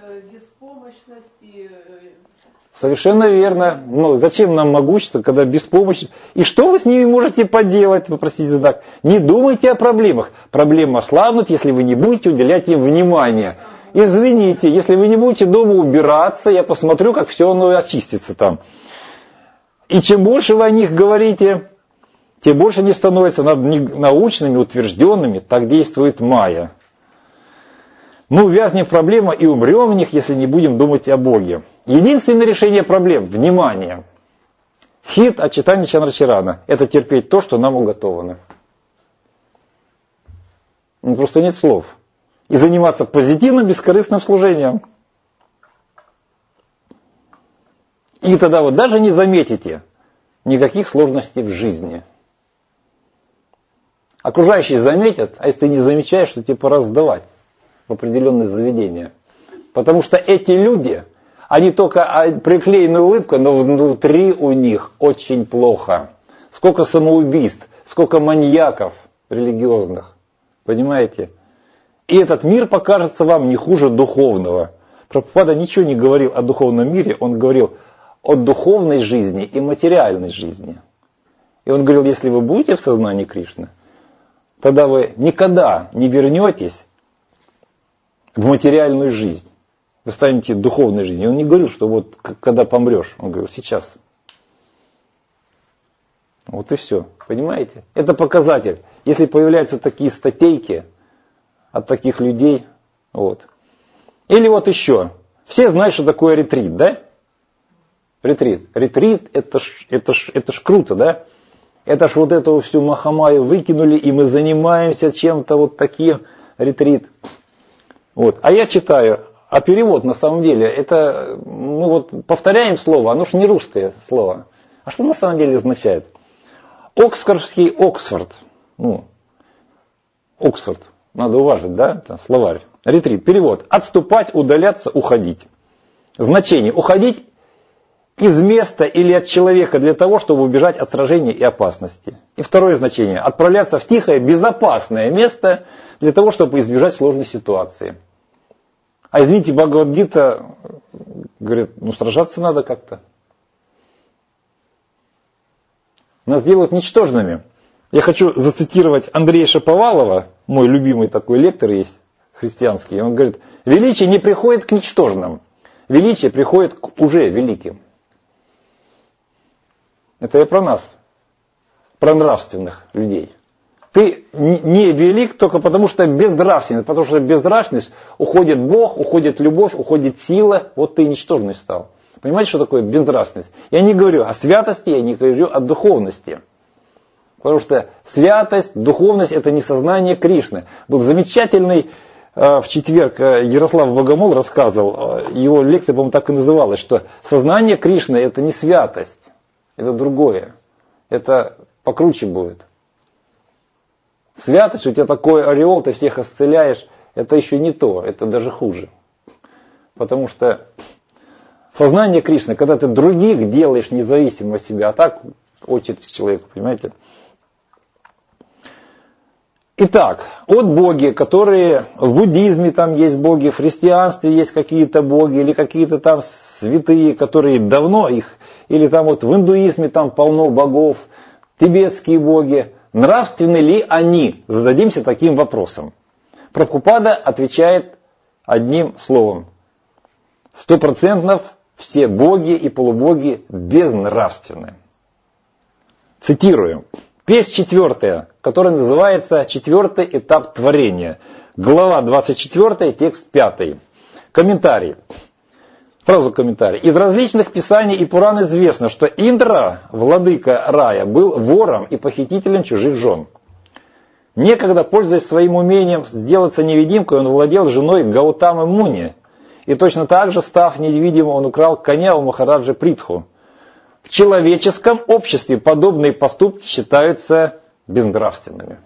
Совершенно верно. Но зачем нам могущество, когда беспомощность? И что вы с ними можете поделать? Вы простите за так. Не думайте о проблемах. Проблемы ослабнут, если вы не будете уделять им внимания. Извините, если вы не будете дома убираться, я посмотрю, как все оно очистится там. И чем больше вы о них говорите, тем больше они становятся научными, утвержденными. Так действует майя. Мы увязнем в проблемах и умрем в них, если не будем думать о Боге. Единственное решение проблем – внимание. Хит от читания Чандрачарана – это терпеть то, что нам уготовано. Просто нет слов. И заниматься позитивным, бескорыстным служением. И тогда вы даже не заметите никаких сложностей в жизни. Окружающие заметят, а если ты не замечаешь, то тебе пора сдавать в определенные заведения. Потому что эти люди, они только приклеенная улыбка, но внутри у них очень плохо. Сколько самоубийств, сколько маньяков религиозных. Понимаете? И этот мир покажется вам не хуже духовного. Прабхупада ничего не говорил о духовном мире, он говорил о духовной жизни и материальной жизни. И он говорил, если вы будете в сознании Кришны, тогда вы никогда не вернетесь в материальную жизнь. Вы станете в духовной жизнью. Он не говорил, что вот когда помрешь. Он говорил, сейчас. Вот и все. Понимаете? Это показатель. Если появляются такие статейки от таких людей. Вот. Или вот еще. Все знают, что такое ретрит, да? Ретрит. Ретрит это ж круто, да? Это ж вот эту всю махамаю выкинули, и мы занимаемся чем-то вот таким. Ретрит. Вот. А я читаю, а перевод на самом деле, это, повторяем слово, оно же не русское слово. А что на самом деле означает? Оксфордский Оксфорд. Оксфорд. Надо уважить, да? Это словарь. Ретрит. Перевод. Отступать, удаляться, уходить. Значение. Уходить из места или от человека для того, чтобы убежать от сражений и опасности. И второе значение. Отправляться в тихое, безопасное место для того, чтобы избежать сложной ситуации. А извините, Бхагавад-гита говорит, сражаться надо как-то. Нас делают ничтожными. Я хочу зацитировать Андрея Шаповалова, мой любимый такой лектор есть, христианский. Он говорит, величие не приходит к ничтожным, величие приходит к уже великим. Это я про нас, про нравственных людей. Ты не велик только потому, что безнравственный, потому что безнравственность уходит Бог, уходит любовь, уходит сила, вот ты ничтожный стал. Понимаете, что такое безнравственность? Я не говорю о святости, я не говорю о духовности. Потому что святость, духовность – это не сознание Кришны. Был замечательный в четверг Ярослав Богомол рассказывал, его лекция, по-моему, так и называлась, что сознание Кришны – это не святость, это другое. Это покруче будет. Святость, у тебя такой ореол, ты всех исцеляешь, это еще не то, это даже хуже. Потому что сознание Кришны, когда ты других делаешь независимо от себя, а так очередь к человеку, понимаете? Итак, от боги, которые в буддизме там есть боги, в христианстве есть какие-то боги, или какие-то там святые, которые давно их, или там вот в индуизме там полно богов, тибетские боги, нравственны ли они? Зададимся таким вопросом. Прабхупада отвечает одним словом. 100% все боги и полубоги безнравственны. Цитирую. Песнь 4, которая называется «Четвертый этап творения». Глава 24, текст 5. Комментарий. Сразу комментарий. Из различных писаний и Пуран известно, что Индра, владыка рая, был вором и похитителем чужих жен. Некогда, пользуясь своим умением сделаться невидимкой, он владел женой Гаутамы Муни. И точно так же, став невидимым, он украл коня у Махараджи Притху. В человеческом обществе подобные поступки считаются безнравственными.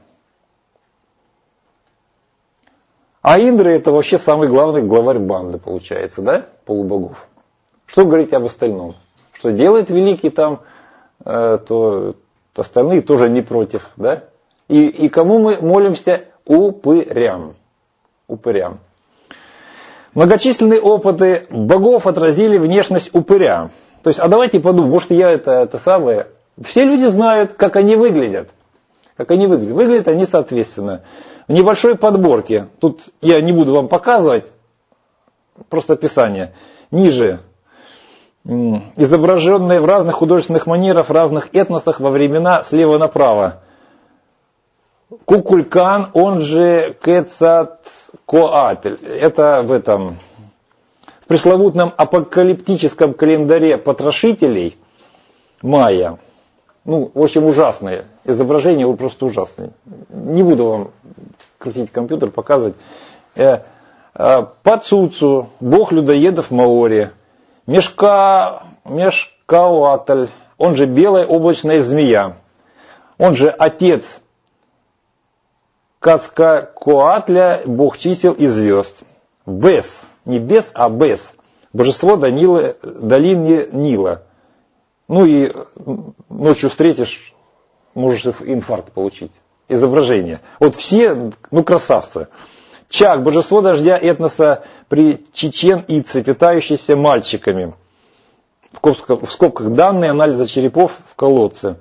А Индра это вообще самый главный главарь банды, получается, да? Полубогов. Что говорить об остальном? Что делает великий там, то остальные тоже не против, да? И кому мы молимся? Упырям. Упырям. Многочисленные опыты богов отразили внешность упыря. То есть, а давайте подумаем, может я это самое. Все люди знают, как они выглядят. Как они выглядят. Выглядят они соответственно. В небольшой подборке. Тут я не буду вам показывать. Просто описание. Ниже. Изображенные в разных художественных манерах, в разных этносах во времена слева направо. Кукулькан, он же Кецалькоатль. Это в пресловутном апокалиптическом календаре потрошителей майя. В общем, ужасное. Изображение просто ужасное. Не буду вам крутить компьютер, показывать. Пацуцу, бог людоедов Маори. Мешкауатль, он же белая облачная змея. Он же отец Кацкакоатля, бог чисел и звезд. Бес. Не бес, а бес. Божество долины Нила. И ночью встретишь, можешь инфаркт получить. Изображение. Вот все, красавцы. Чак, божество дождя этноса при чечен-ице, питающийся мальчиками. В скобках данные анализа черепов в колодце.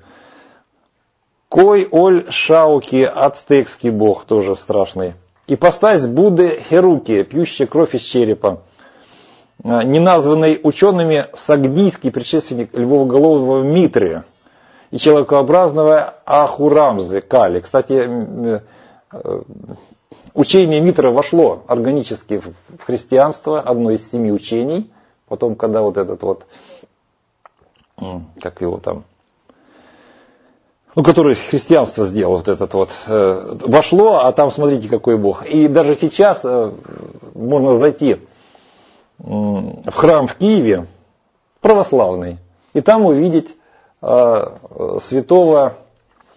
Кой-Оль-Шауки, ацтекский бог, тоже страшный. Ипостась Будды Херуки, пьющая кровь из черепа. Неназванный учеными сагдийский предшественник львоголового Митры и человекообразного Ахурамзы Кали. Кстати, учение Митры вошло органически в христианство, одно из 7 учений. Потом, когда как его там, который христианство сделал, вошло, а там смотрите, какой бог. И даже сейчас можно зайти в храм в Киеве, православный, и там увидеть святого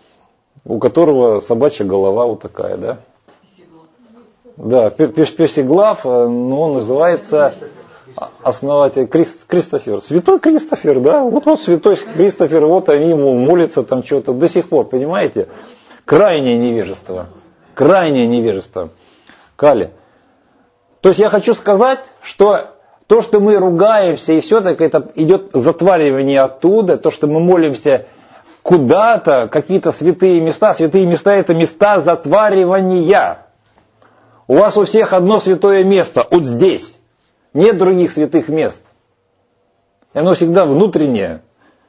у которого собачья голова вот такая, да? Да, Песеглав, но он называется основатель Кристофер. Святой Кристофер, да? Вот святой Кристофер, вот они ему молятся там что-то до сих пор, понимаете? Крайнее невежество. Крайнее невежество. Кали. То есть я хочу сказать, что то, что мы ругаемся, и все-таки это идет затваривание оттуда, то, что мы молимся куда-то, какие-то святые места это места затваривания. У вас у всех одно святое место, вот здесь. Нет других святых мест. И оно всегда внутреннее.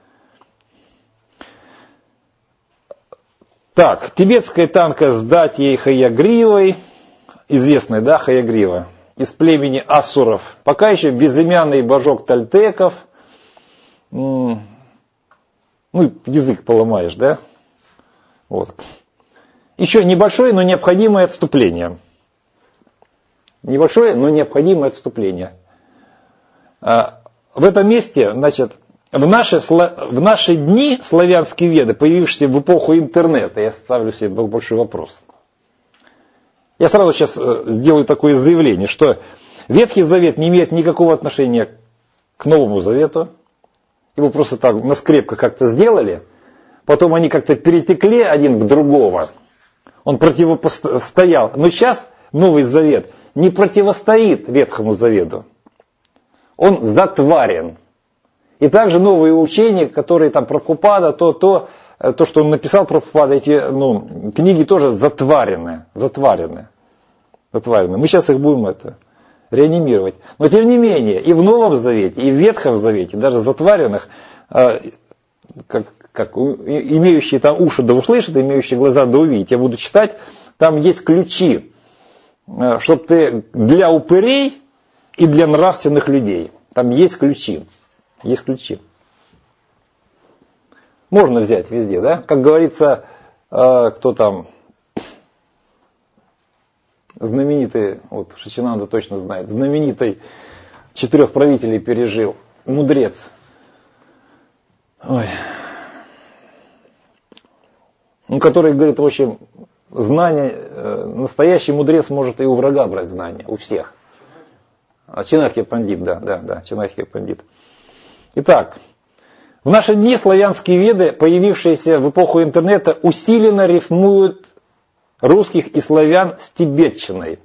Так, тибетская танка с Датьей Хаягривой, известная, да, Хаягрива, из племени Асуров. Пока еще безымянный божок тальтеков. Язык поломаешь, да? Вот. Еще небольшое, но необходимое отступление. Небольшое, но необходимое отступление. В этом месте, значит, в наши дни славянские веды, появившиеся в эпоху интернета, я ставлю себе большой вопрос. Я сразу сейчас сделаю такое заявление, что Ветхий Завет не имеет никакого отношения к Новому Завету. Его просто так наскрепко как-то сделали, потом они как-то перетекли один к другому. Он противостоял. Но сейчас Новый Завет не противостоит Ветхому Завету. Он затварен. И также новые учения, которые там Прабхупада, то, что он написал Прабхупада, эти книги тоже затварены. Мы сейчас их будем реанимировать. Но тем не менее, и в Новом Завете, и в Ветхом Завете, даже затваренных, имеющие там уши да услышат, имеющие глаза да увидят, я буду читать, там есть ключи, чтобы ты для упырей и для нравственных людей. Там есть ключи. Есть ключи. Можно взять везде, да? Как говорится, кто там знаменитый, вот Шичинанда точно знает, знаменитый 4 правителей пережил, мудрец. Ой. Который говорит, в общем, знание, настоящий мудрец может и у врага брать знания, у всех. Чинахья Пандит, да, Чинахья Пандит. Итак, в наши дни славянские веды, появившиеся в эпоху интернета, усиленно рифмуют русских и славян с тибетщиной,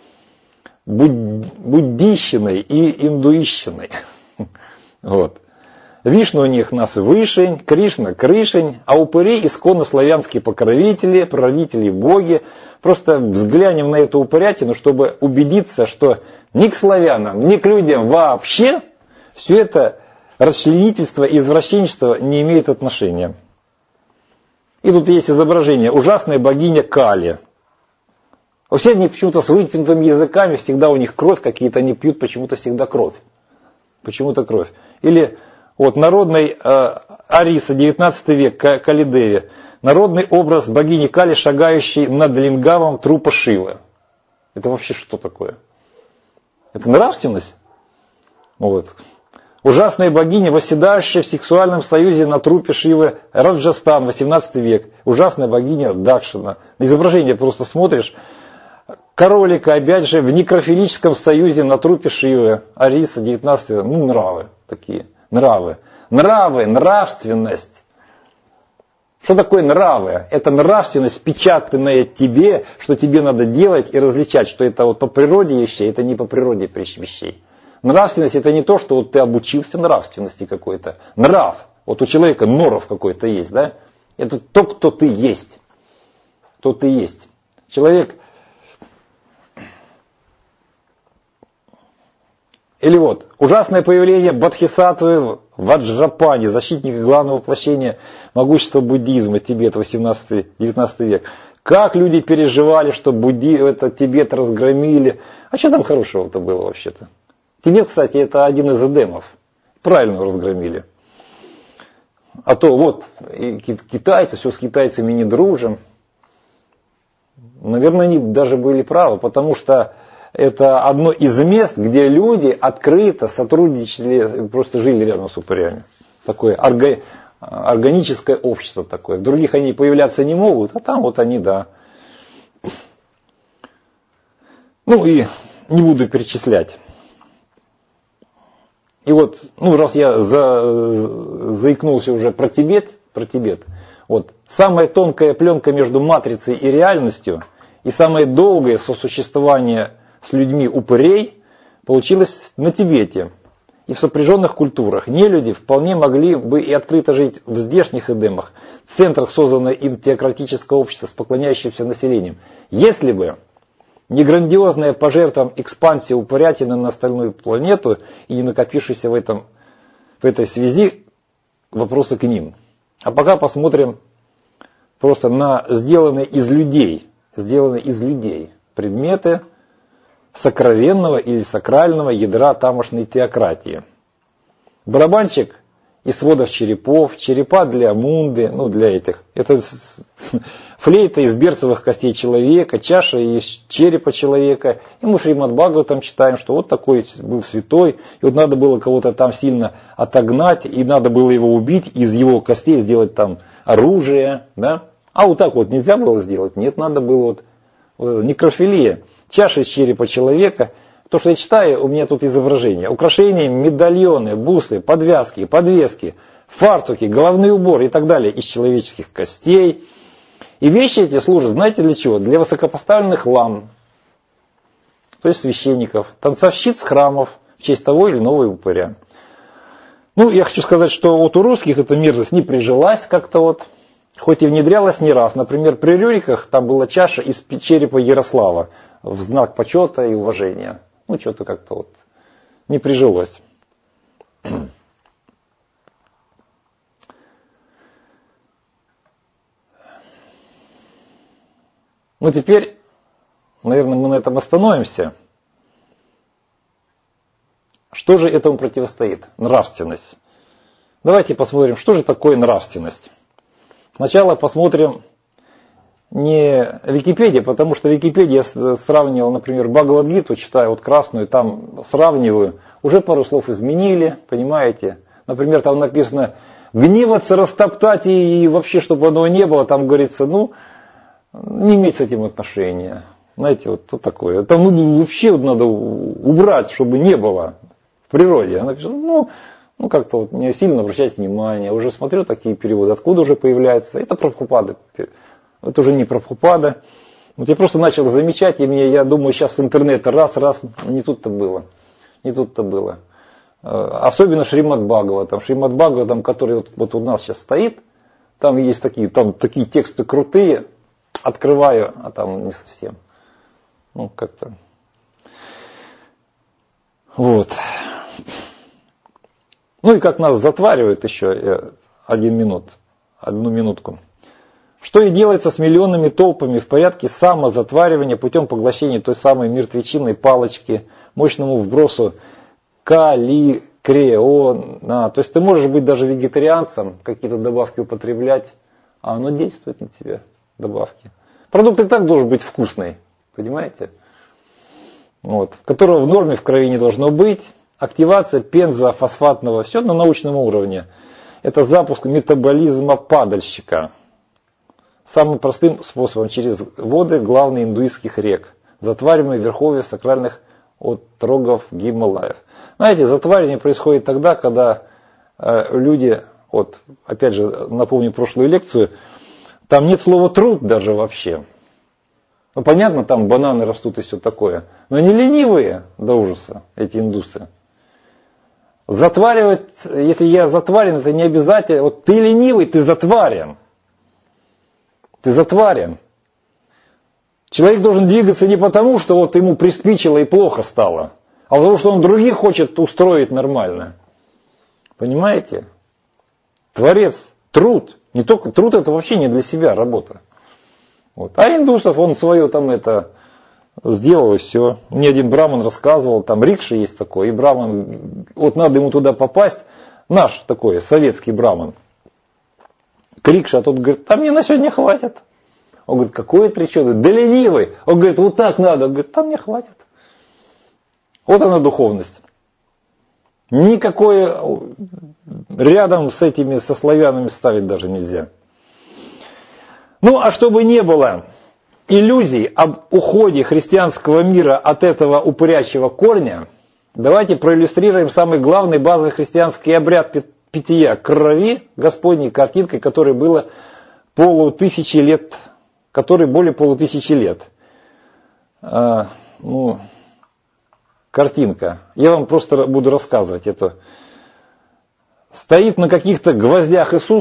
буддийщиной и индуищиной. Вот. Вишну у них нас Вышень, Кришна Кришень, а упыри исконно славянские покровители, прародители боги. Просто взглянем на эту упырятину, чтобы убедиться, что ни к славянам, ни к людям вообще все это расчленительство и извращенчество не имеет отношения. И тут есть изображение. Ужасная богиня Кали. Все они почему-то с вытянутыми языками, всегда у них кровь, какие-то они пьют почему-то всегда кровь. Почему-то кровь. Или вот народный Ариса, 19 век, Калидеви. Народный образ богини Кали, шагающей над лингавом трупа Шивы. Это вообще что такое? Это нравственность? Вот. Ужасная богиня, восседающая в сексуальном союзе на трупе Шивы, Раджастан, 18 век. Ужасная богиня Дакшина. На изображение просто смотришь. Королика, опять же, в некрофилическом союзе на трупе Шивы, Ариса, 19 век. Нравы такие. Нравы, нравственность. Что такое нравы? Это нравственность, печатанная тебе, что тебе надо делать и различать, что это вот по природе вещей, это не по природе вещей. Нравственность это не то, что вот ты обучился нравственности какой-то. Нрав. Вот у человека норов какой-то есть, да? Это то, кто ты есть. Кто ты есть. Человек. Или вот, ужасное появление Бодхисаттвы в Аджрапане, защитника главного воплощения могущества буддизма, Тибет, 18-19 век. Как люди переживали, что Тибет разгромили. А что там хорошего-то было вообще-то? Тибет, кстати, это один из эдемов. Правильно разгромили. А то вот, и китайцы, все с китайцами не дружим. Наверное, они даже были правы, потому что это одно из мест, где люди открыто сотрудничали, просто жили рядом с упырями. Такое органическое общество такое. В других они появляться не могут, а там вот они, да. Ну и не буду перечислять. И вот, ну раз я заикнулся уже про Тибет, вот, самая тонкая пленка между матрицей и реальностью и самое долгое сосуществование с людьми упырей получилось на Тибете и в сопряженных культурах. Нелюди вполне могли бы и открыто жить в здешних эдемах, центрах созданного им теократического общества с поклоняющимся населением, если бы не грандиозная по жертвам экспансия упырятины на остальную планету и не накопившиеся в этой связи вопросы к ним. А пока посмотрим просто на сделанные из людей предметы сокровенного или сакрального ядра тамошней теократии. Барабанчик из сводов черепов, черепа для мунды, ну для этих. Это флейта из берцевых костей человека, чаша из черепа человека. И мы в Шримад Бхагаватам читаем, что вот такой был святой, и вот надо было кого-то там сильно отогнать, и надо было его убить, из его костей сделать там оружие, да? А вот так вот нельзя было сделать? Нет, надо было вот некрофилия. Чаша из черепа человека. То, что я читаю, у меня тут изображения. Украшения, медальоны, бусы, подвязки, подвески, фартуки, головные уборы и так далее из человеческих костей. И вещи эти служат, знаете для чего? Для высокопоставленных лам, то есть священников, танцовщиц храмов в честь того или иного упыря. Ну, я хочу сказать, что вот у русских эта мерзость не прижилась как-то вот, хоть и внедрялась не раз. Например, при Рюриках там была чаша из черепа Ярослава в знак почета и уважения. Ну, что-то как-то вот не прижилось. Ну, теперь, наверное, мы на этом остановимся. Что же этому противостоит? Нравственность. Давайте посмотрим, что же такое нравственность. Сначала посмотрим не Википедия, потому что Википедия сравнивал, например, Бхагавад-гиту, читаю вот красную, там сравниваю, уже пару слов изменили, понимаете. Например, там написано гневаться, растоптать и вообще, чтобы оно не было, там говорится, ну, не иметь с этим отношения. Знаете, вот такое. Там вообще надо убрать, чтобы не было в природе. Она пишет, ну как-то вот не сильно обращать внимание. Уже смотрю такие переводы, откуда уже появляются. Это Прабхупада. Это уже не Прабхупада. Вот я просто начал замечать, и я думаю, сейчас с интернета раз, не тут-то было. Не тут-то было. Особенно Шримад Бхагаватам. Шримад Бхагаватам, который вот у нас сейчас стоит, там есть такие тексты крутые. Открываю, а там не совсем. Ну, как-то. Вот. Ну и как нас затваривают еще одну минутку. Что и делается с миллионными толпами в порядке самозатваривания путем поглощения той самой мертвечинной палочки, мощному вбросу каликреона. То есть ты можешь быть даже вегетарианцем, какие-то добавки употреблять, а оно действует на тебя, добавки. Продукт и так должен быть вкусный, понимаете? Вот, которого в норме в крови не должно быть. Активация пензофосфатного, все на научном уровне. Это запуск метаболизма падальщика. Самым простым способом через воды главных индуистских рек, затвариваемые в верховьях сакральных отрогов Гималаев. Знаете, затваривание происходит тогда, когда люди, вот опять же напомню прошлую лекцию, там нет слова труд даже вообще. Ну понятно, там бананы растут и все такое, но они ленивые до ужаса, эти индусы. Затваривать, если я затварен, это не обязательно. Вот ты ленивый, ты затварен. Ты затварен. Человек должен двигаться не потому, что вот ему приспичило и плохо стало, а потому что он других хочет устроить нормально. Понимаете? Творец, труд. Не только труд, это вообще не для себя работа. Вот. А индусов он свое там это сделал и все. Мне один браман рассказывал, там рикша есть такой, и браман, вот надо ему туда попасть, наш такой советский браман. К рикше, а тот говорит, там мне на сегодня хватит. Он говорит, какое трещоты? Да ленивый. Он говорит, вот так надо. Он говорит, там мне хватит. Вот она духовность. Никакое рядом с этими, со славянами ставить даже нельзя. Ну, а чтобы не было иллюзий об уходе христианского мира от этого упырячьего корня, давайте проиллюстрируем самый главный базовый христианский обряд питья крови Господней картинкой, которой было более полутысячи лет. Картинка. Я вам просто буду рассказывать это. Стоит на каких-то гвоздях Иисус,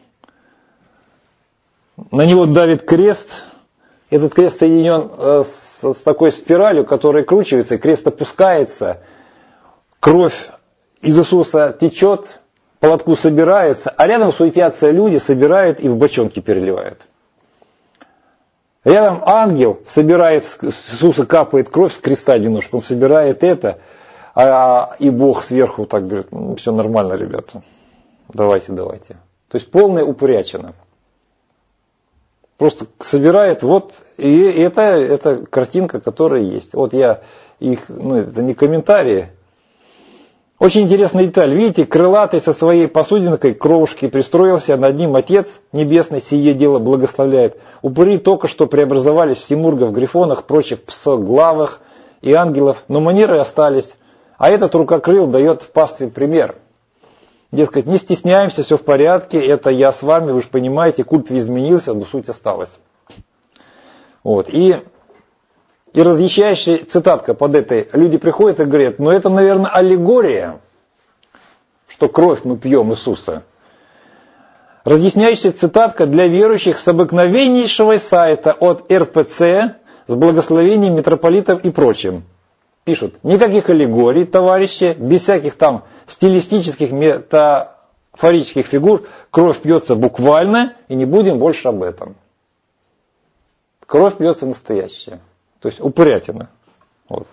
на него давит крест. Этот крест соединен с такой спиралью, которая кручивается, и крест опускается. Кровь из Иисуса течет, по лотку собирается, а рядом суетятся люди, собирают и в бочонки переливают. Рядом ангел собирает, с Иисуса капает кровь с креста немножко, он собирает это, и Бог сверху так говорит: все нормально, ребята, давайте. То есть полная упырячина. Просто собирает, вот, и это картинка, которая есть. Вот я их, это не комментарии. Очень интересная деталь. Видите, крылатый со своей посудинкой кровушки пристроился, над ним Отец Небесный сие дело благословляет. Упыри только что преобразовались в симургов, грифонах, прочих псоглавых и ангелов, но манеры остались. А этот рукокрыл дает в пастве пример. Дескать, не стесняемся, все в порядке, это я с вами, вы же понимаете, культ изменился, но суть осталась. Вот. И разъясняющая цитатка под этой. Люди приходят и говорят: ну это, наверное, аллегория, что кровь мы пьем Иисуса. Разъясняющая цитатка для верующих с обыкновеннейшего сайта от РПЦ с благословением митрополитов и прочим. Пишут: никаких аллегорий, товарищи, без всяких там стилистических, метафорических фигур, кровь пьется буквально, и не будем больше об этом. Кровь пьется настоящая. То есть упырятина. Вот.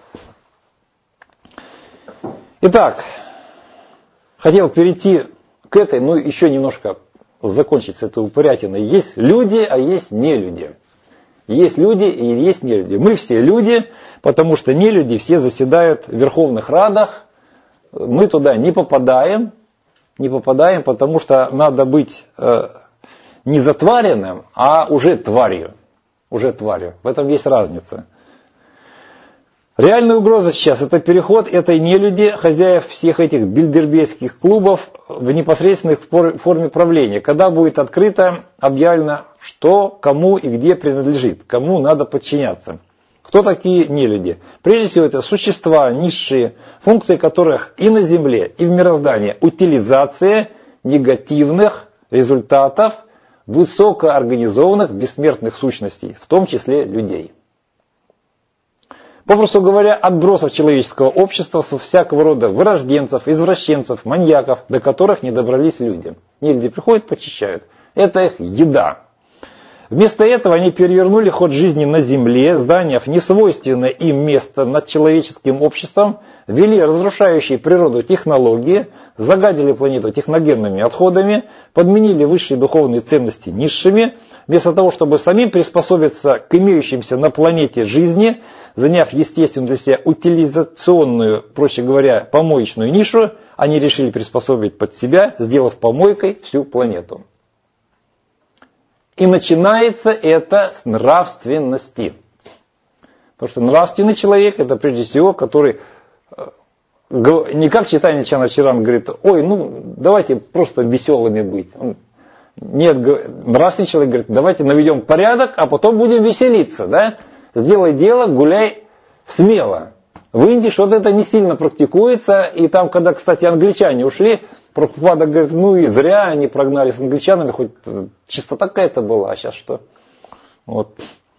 Итак, хотел перейти к этой, еще немножко закончить с этой упырятиной. Есть люди, а есть нелюди. Есть люди и есть нелюди. Мы все люди, потому что нелюди все заседают в Верховных Радах. Мы туда не попадаем, потому что надо быть не затваренным, а уже тварью. В этом есть разница. Реальная угроза сейчас — это переход этой нелюди, хозяев всех этих бильдербейских клубов, в непосредственной форме правления, когда будет открыто объявлено, что, кому и где принадлежит, кому надо подчиняться. Кто такие нелюди? Прежде всего, это существа низшие, функции которых и на Земле, и в мироздании утилизация негативных результатов высокоорганизованных бессмертных сущностей, в том числе людей. Попросту говоря, отбросов человеческого общества со всякого рода вырожденцев, извращенцев, маньяков, до которых не добрались люди. Нелюди приходят, почищают. Это их еда. Вместо этого они перевернули ход жизни на Земле, заняв несвойственное им место над человеческим обществом, ввели разрушающие природу технологии, загадили планету техногенными отходами, подменили высшие духовные ценности низшими, вместо того, чтобы самим приспособиться к имеющимся на планете жизни, заняв естественную для себя утилизационную, проще говоря, помоечную нишу, они решили приспособить под себя, сделав помойкой всю планету. И начинается это с нравственности. Потому что нравственный человек — это прежде всего, который не как читание вчера говорит: ой, давайте просто веселыми быть. Нет, нравственный человек говорит: давайте наведем порядок, а потом будем веселиться. Да? Сделай дело, гуляй смело. В Индии что-то это не сильно практикуется. И там, когда, кстати, англичане ушли, Прабхупада говорит: и зря они прогнали с англичанами, хоть чистота какая-то была, а сейчас что? Вот.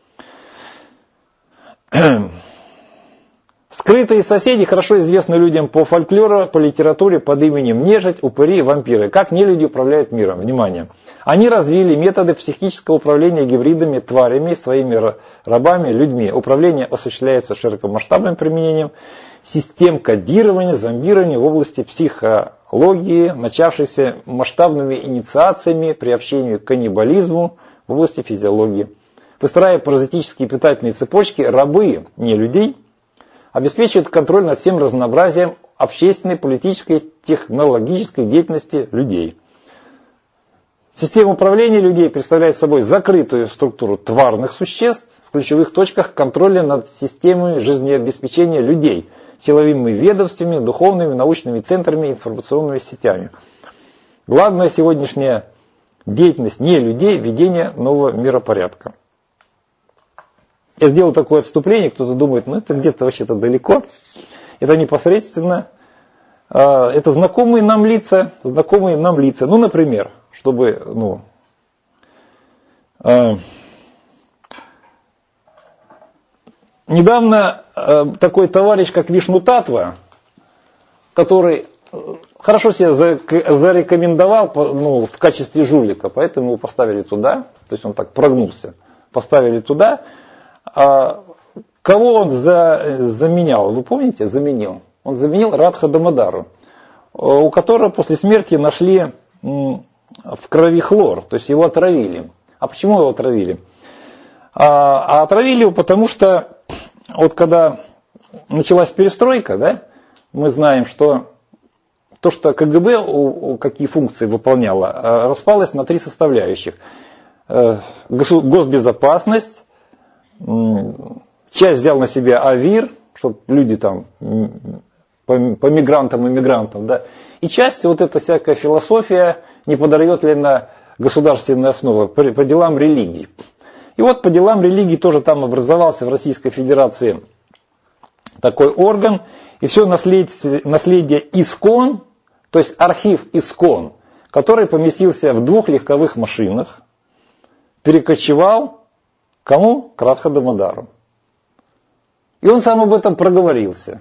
Скрытые соседи хорошо известны людям по фольклору, по литературе под именем нежить, упыри и вампиры. Как нелюди управляют миром? Внимание! Они развили методы психического управления гибридами, тварями, своими рабами, людьми. Управление осуществляется широкомасштабным применением систем кодирования, зомбирования в области психологии, начавшихся масштабными инициациями, приобщению к каннибализму в области физиологии. Выстраивая паразитические питательные цепочки, рабы не людей обеспечивают контроль над всем разнообразием общественной, политической, технологической деятельности людей. Система управления людей представляет собой закрытую структуру тварных существ в ключевых точках контроля над системой жизнеобеспечения людей, силовыми ведомствами, духовными, научными центрами, информационными сетями. Главная сегодняшняя деятельность не людей – ведение нового миропорядка. Я сделал такое отступление, кто-то думает, ну это где-то вообще-то далеко. Это непосредственно, это знакомые нам лица. Ну, например, чтобы, недавно такой товарищ, как Вишну Татва, который хорошо себя зарекомендовал в качестве жулика, поэтому его поставили туда, то есть он так прогнулся, поставили туда. Кого он заменял? Вы помните? Заменил. Он заменил Радха Дамадару, у которого после смерти нашли в крови хлор, то есть его отравили. А почему его отравили? Отравили его потому, что вот когда началась перестройка, да, мы знаем, что то, что КГБ какие функции выполняло, распалось на 3 составляющих. Госбезопасность, часть взял на себя АВИР, чтобы люди там по мигрантам, иммигрантам, да, и часть вот эта всякая философия, не подорвет ли на государственной основе по делам религии. И вот по делам религии тоже там образовался в Российской Федерации такой орган, и все наследие ИСКОН, то есть архив ИСКОН, который поместился в 2 легковых машинах, перекочевал кому? К Радха Дамадару. И он сам об этом проговорился.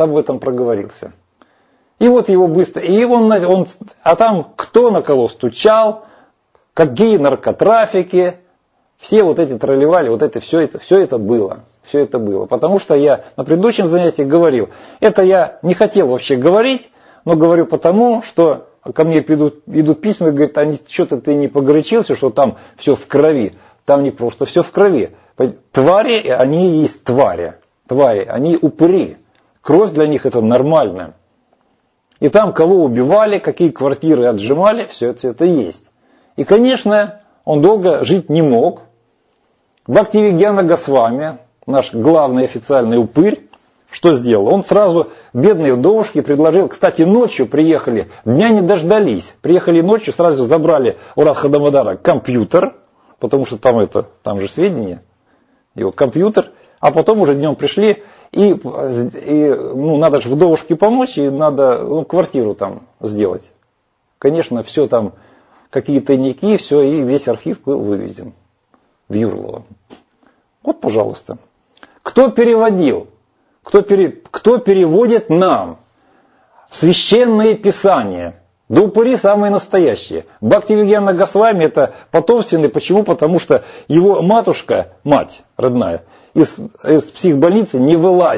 И вот его быстро, а там кто на кого стучал, какие наркотрафики, все вот эти тролливали, вот это все это было. Потому что я на предыдущем занятии говорил, это я не хотел вообще говорить, но говорю потому, что ко мне идут письма и говорят, что-то ты не погорячился, что там все в крови. Там не просто все в крови. Твари, они и есть твари. Они упыри. Кровь для них это нормально. И там кого убивали, какие квартиры отжимали, все это есть. И, конечно, он долго жить не мог. Бхактивигьяна Госвами, наш главный официальный упырь, что сделал? Он сразу бедной вдовушке предложил, кстати, ночью приехали, дня не дождались. Приехали ночью, сразу забрали у Радха Дамадара компьютер, потому что там же сведения, его компьютер, а потом уже днем пришли, и надо же вдовушке помочь, и надо квартиру там сделать. Конечно, все там, какие тайники, все, и весь архив был вывезен в Юрлово. Вот, пожалуйста. Кто переводил? Кто переводит нам священные писания? Да упыри самые настоящие. Бхактивигьяна Госвами это потомственный. Почему? Потому что его матушка, мать родная, из психбольницы не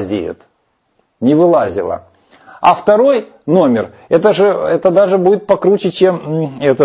вылазила. А второй номер, это даже будет покруче, чем я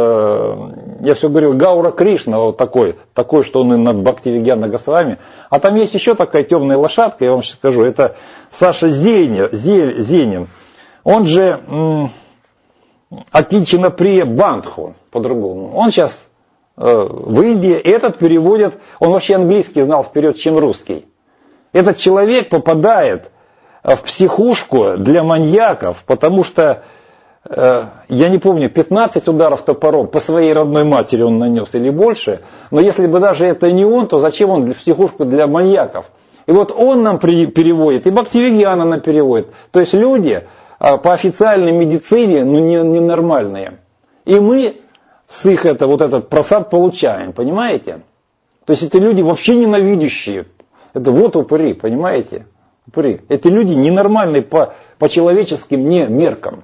все говорил, Гаура Кришна, вот такой, что он и над Бхактивигьяна Госвами. А там есть еще такая темная лошадка, я вам сейчас скажу, это Саша Зенин. Он же Акинчина Прия Бандху, по-другому. Он сейчас в Индии, этот переводит, он вообще английский знал вперед, чем русский. Этот человек попадает в психушку для маньяков, потому что, я не помню, 15 ударов топором по своей родной матери он нанес или больше, но если бы даже это не он, то зачем он в психушку для маньяков? И вот он нам переводит, и Бхактивигьяна нам переводит. То есть люди по официальной медицине ненормальные. И мы с их этот просад получаем, понимаете? То есть это люди вообще ненавидящие. Это вот упыри, понимаете? Упыри. Эти люди ненормальные по человеческим меркам.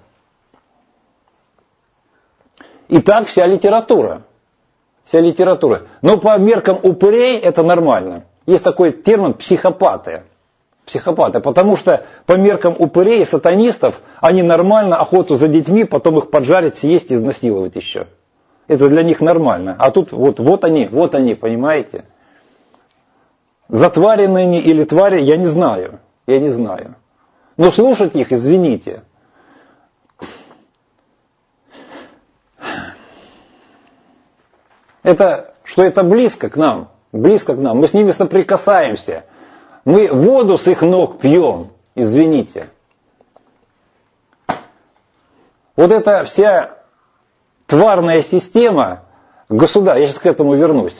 И так вся литература. Но по меркам упырей это нормально. Есть такой термин психопаты. Потому что по меркам упырей и сатанистов они нормально охоту за детьми, потом их поджарить, съесть и изнасиловать еще. Это для них нормально. А тут вот они, понимаете? Затваренные или твари, я не знаю. Но слушать их, извините. Что это близко к нам. Близко к нам. Мы с ними соприкасаемся. Мы воду с их ног пьем. Извините. Вот эта вся тварная система государства, я сейчас к этому вернусь.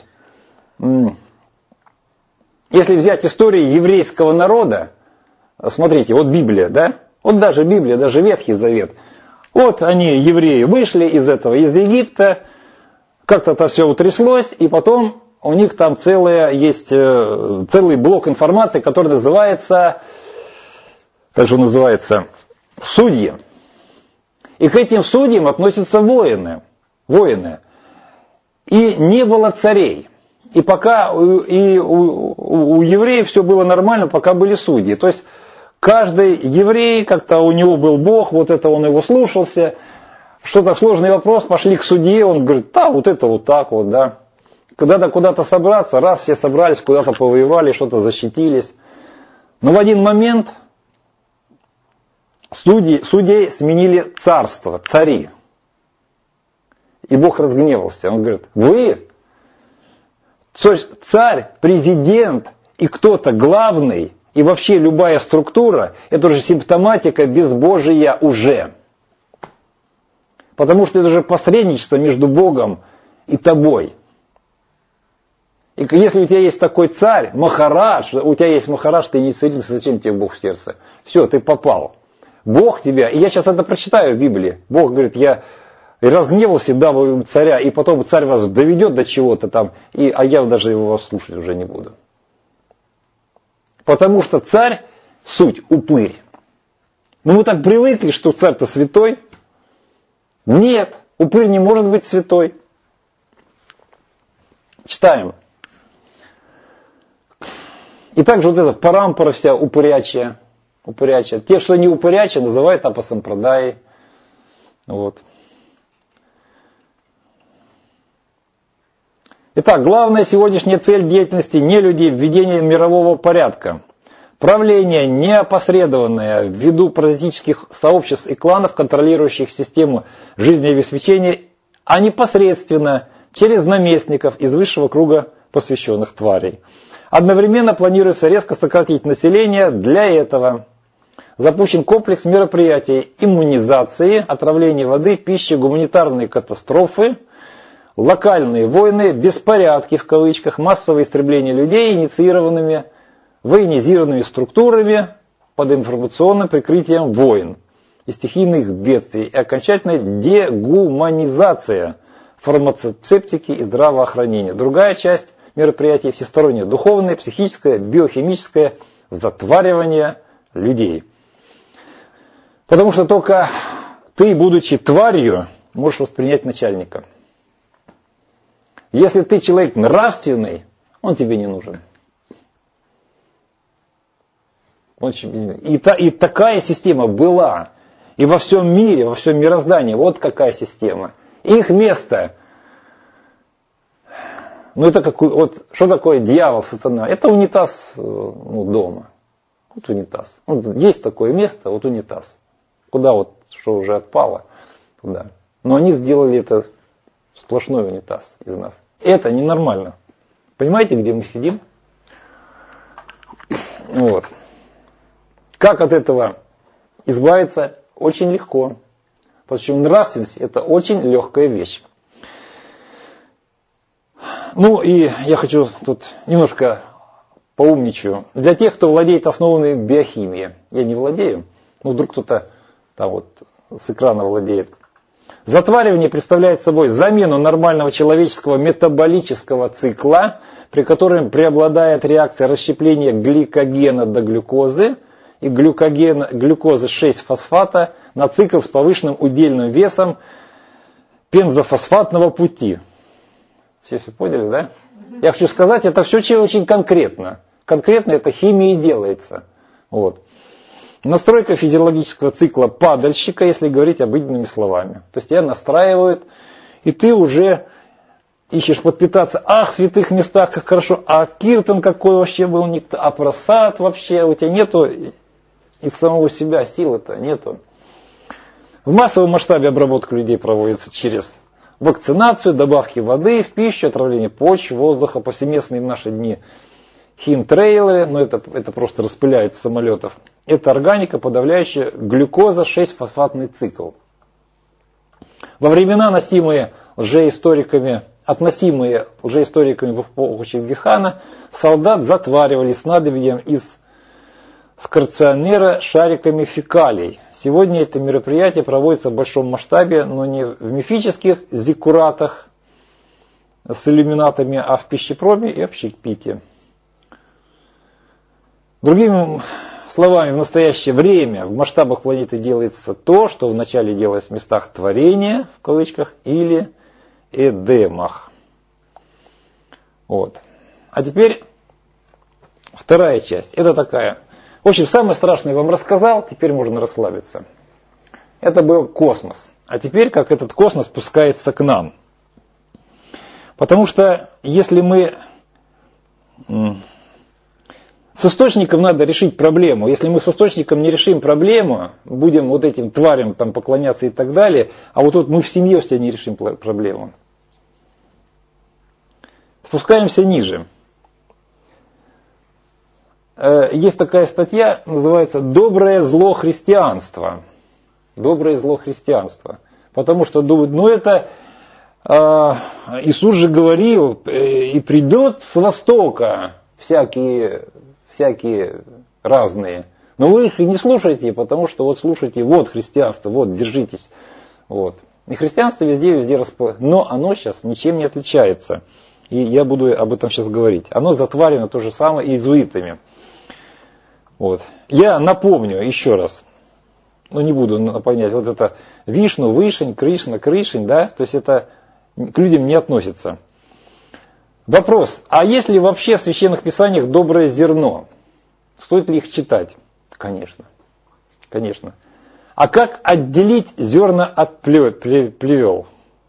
Если взять историю еврейского народа, смотрите, вот Библия, да? Вот даже Библия, даже Ветхий Завет. Вот они, евреи, вышли из Египта, как-то все утряслось, и потом у них там есть целый блок информации, который называется, как же он называется, судьи. И к этим судьям относятся воины. И не было царей. И пока у евреев все было нормально, пока были судьи. То есть каждый еврей, как-то у него был Бог, вот это он его слушался. Что-то сложный вопрос, пошли к судье, он говорит, да, вот это вот так вот, да. Когда-то куда-то собраться, раз все собрались, куда-то повоевали, что-то защитились. Но в один момент судей сменили царство, цари. И Бог разгневался. Он говорит, вы, царь, президент и кто-то главный, и вообще любая структура, это уже симптоматика безбожия уже. Потому что это же посредничество между Богом и тобой. И если у тебя есть такой царь, Махарадж, у тебя есть Махарадж, ты не целился, зачем тебе Бог в сердце? Все, ты попал. Бог тебя, и я сейчас это прочитаю в Библии. Бог говорит, я разгневался, дал царя, и потом царь вас доведет до чего-то там, а я даже его вас слушать уже не буду. Потому что царь, суть, упырь. Но мы так привыкли, что царь-то святой. Нет, упырь не может быть святой. Читаем. И также вот эта парампора вся упырячая. Те, что не упырячие, называют апасампрадаи. Вот. Итак, главная сегодняшняя цель деятельности нелюдей – введение мирового порядка. Правление неопосредованное ввиду паразитических сообществ и кланов, контролирующих систему жизнеобеспечения, а непосредственно через наместников из высшего круга посвященных тварей. Одновременно планируется резко сократить население. Для этого запущен комплекс мероприятий иммунизации, отравления воды, пищи, гуманитарные катастрофы, локальные войны, беспорядки в кавычках, массовое истребление людей инициированными военизированными структурами под информационным прикрытием войн и стихийных бедствий и окончательная дегуманизация фармацевтики и здравоохранения. Другая часть мероприятий всестороннее духовное, психическое, биохимическое затваривание людей. Потому что только ты, будучи тварью, можешь воспринять начальника. Если ты человек нравственный, он тебе не нужен. И такая система была. И во всем мире, во всем мироздании. Вот какая система. Их место. Что такое дьявол, сатана? Это унитаз дома. Вот унитаз. Есть такое место, вот унитаз. Куда что уже отпало, туда. Но они сделали это сплошной унитаз из нас. Это ненормально. Понимаете, где мы сидим? Вот. Как от этого избавиться? Очень легко. Потому что нравственность – это очень легкая вещь. И я хочу тут немножко поумничаю. Для тех, кто владеет основами биохимии. Я не владею, но вдруг кто-то там с экрана владеет. Затваривание представляет собой замену нормального человеческого метаболического цикла, при котором преобладает реакция расщепления гликогена до глюкозы и глюкозы 6-фосфата на цикл с повышенным удельным весом бензофосфатного пути. Все поняли, да? Я хочу сказать, это все очень конкретно. Конкретно это химией делается. Вот. Настройка физиологического цикла падальщика, если говорить обыденными словами. То есть тебя настраивают, и ты уже ищешь подпитаться. Ах, в святых местах, как хорошо. А киртан какой вообще был никто. А просад вообще у тебя нету из самого себя силы-то нету. В массовом масштабе обработка людей проводится через вакцинацию, добавки воды в пищу, отравление почв, воздуха, повсеместные в наши дни химтрейлеры, но это просто распыляется с самолетов. Это органика, подавляющая глюкоза, 6-фосфатный цикл. Во времена, относимые лжеисториками в эпоху Чингисхана, солдат затваривали снадобьем из скорционера шариками фекалий. Сегодня это мероприятие проводится в большом масштабе, но не в мифических зиккуратах с иллюминатами, а в пищепроме и общепите. Другими словами, в настоящее время в масштабах планеты делается то, что вначале делалось в местах творения, в кавычках, или эдемах. Вот. А теперь вторая часть. Это такая. В общем, самое страшное я вам рассказал, теперь можно расслабиться. Это был космос. А теперь, как этот космос спускается к нам. Потому что если мы... С источником надо решить проблему. Если мы с источником не решим проблему, будем вот этим тварям там поклоняться и так далее, а вот тут мы в семье все не решим проблему. Спускаемся ниже. Есть такая статья, называется «Доброе зло христианства». Доброе зло христианства. Потому что думают, это Иисус же говорил, и придет с востока всякие разные. Но вы их и не слушайте, потому что вот слушайте, вот христианство, вот держитесь. Вот. И христианство везде расположено. Но оно сейчас ничем не отличается. И я буду об этом сейчас говорить. Оно затварено то же самое иезуитами. Вот. Я напомню еще раз. Не буду напоминать. Вот это Вишну, Вышень, Кришна, Кришень, да? То есть это к людям не относится. Вопрос, а есть ли вообще в священных писаниях доброе зерно? Стоит ли их читать? Конечно. Конечно. А как отделить зерна от плевел?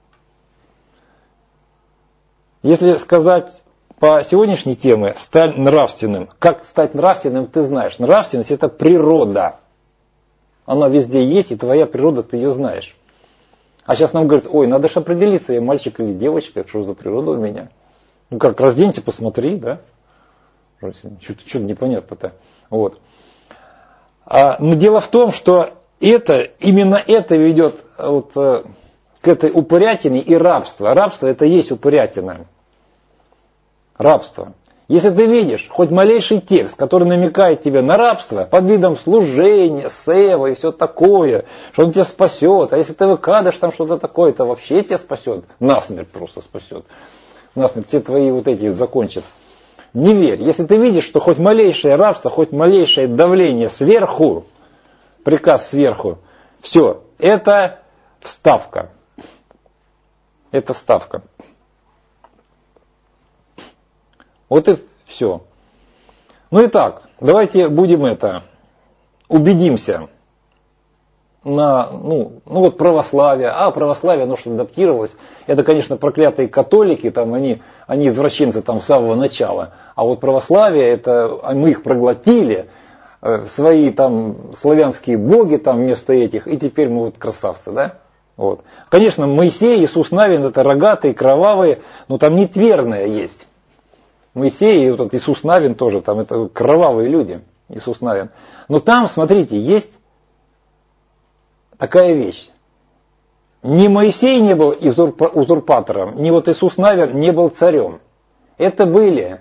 Если сказать по сегодняшней теме, стань нравственным. Как стать нравственным, ты знаешь. Нравственность – это природа. Она везде есть, и твоя природа, ты ее знаешь. А сейчас нам говорят, надо же определиться, я мальчик или девочка, что за природа у меня. Как, разденься, посмотри, да? Что-то непонятно-то. Вот. Но дело в том, что именно это ведет к этой упырятине и рабство. Рабство это и есть упырятина. Рабство. Если ты видишь хоть малейший текст, который намекает тебе на рабство, под видом служения, сева и все такое, что он тебя спасет, а если ты выкладываешь там что-то такое, то вообще тебя спасет, насмерть просто спасет. Насмерть все твои вот эти закончат. Не верь. Если ты видишь, что хоть малейшее рабство, хоть малейшее давление сверху, приказ сверху, все, это вставка. Это вставка. Вот и все. Итак, давайте будем убедимся на, православие. Православие, оно что адаптировалось. Это, конечно, проклятые католики, там они извращенцы там с самого начала. А вот православие, мы их проглотили, свои там славянские боги там вместо этих, и теперь мы красавцы, да? Вот. Конечно, Моисей, Иисус Навин, это рогатые, кровавые, но там нетверное есть. Моисей и Иисус Навин тоже, там это кровавые люди, Иисус Навин. Но там, смотрите, есть такая вещь. Ни Моисей не был узурпатором, ни Иисус Навин не был царем. Это были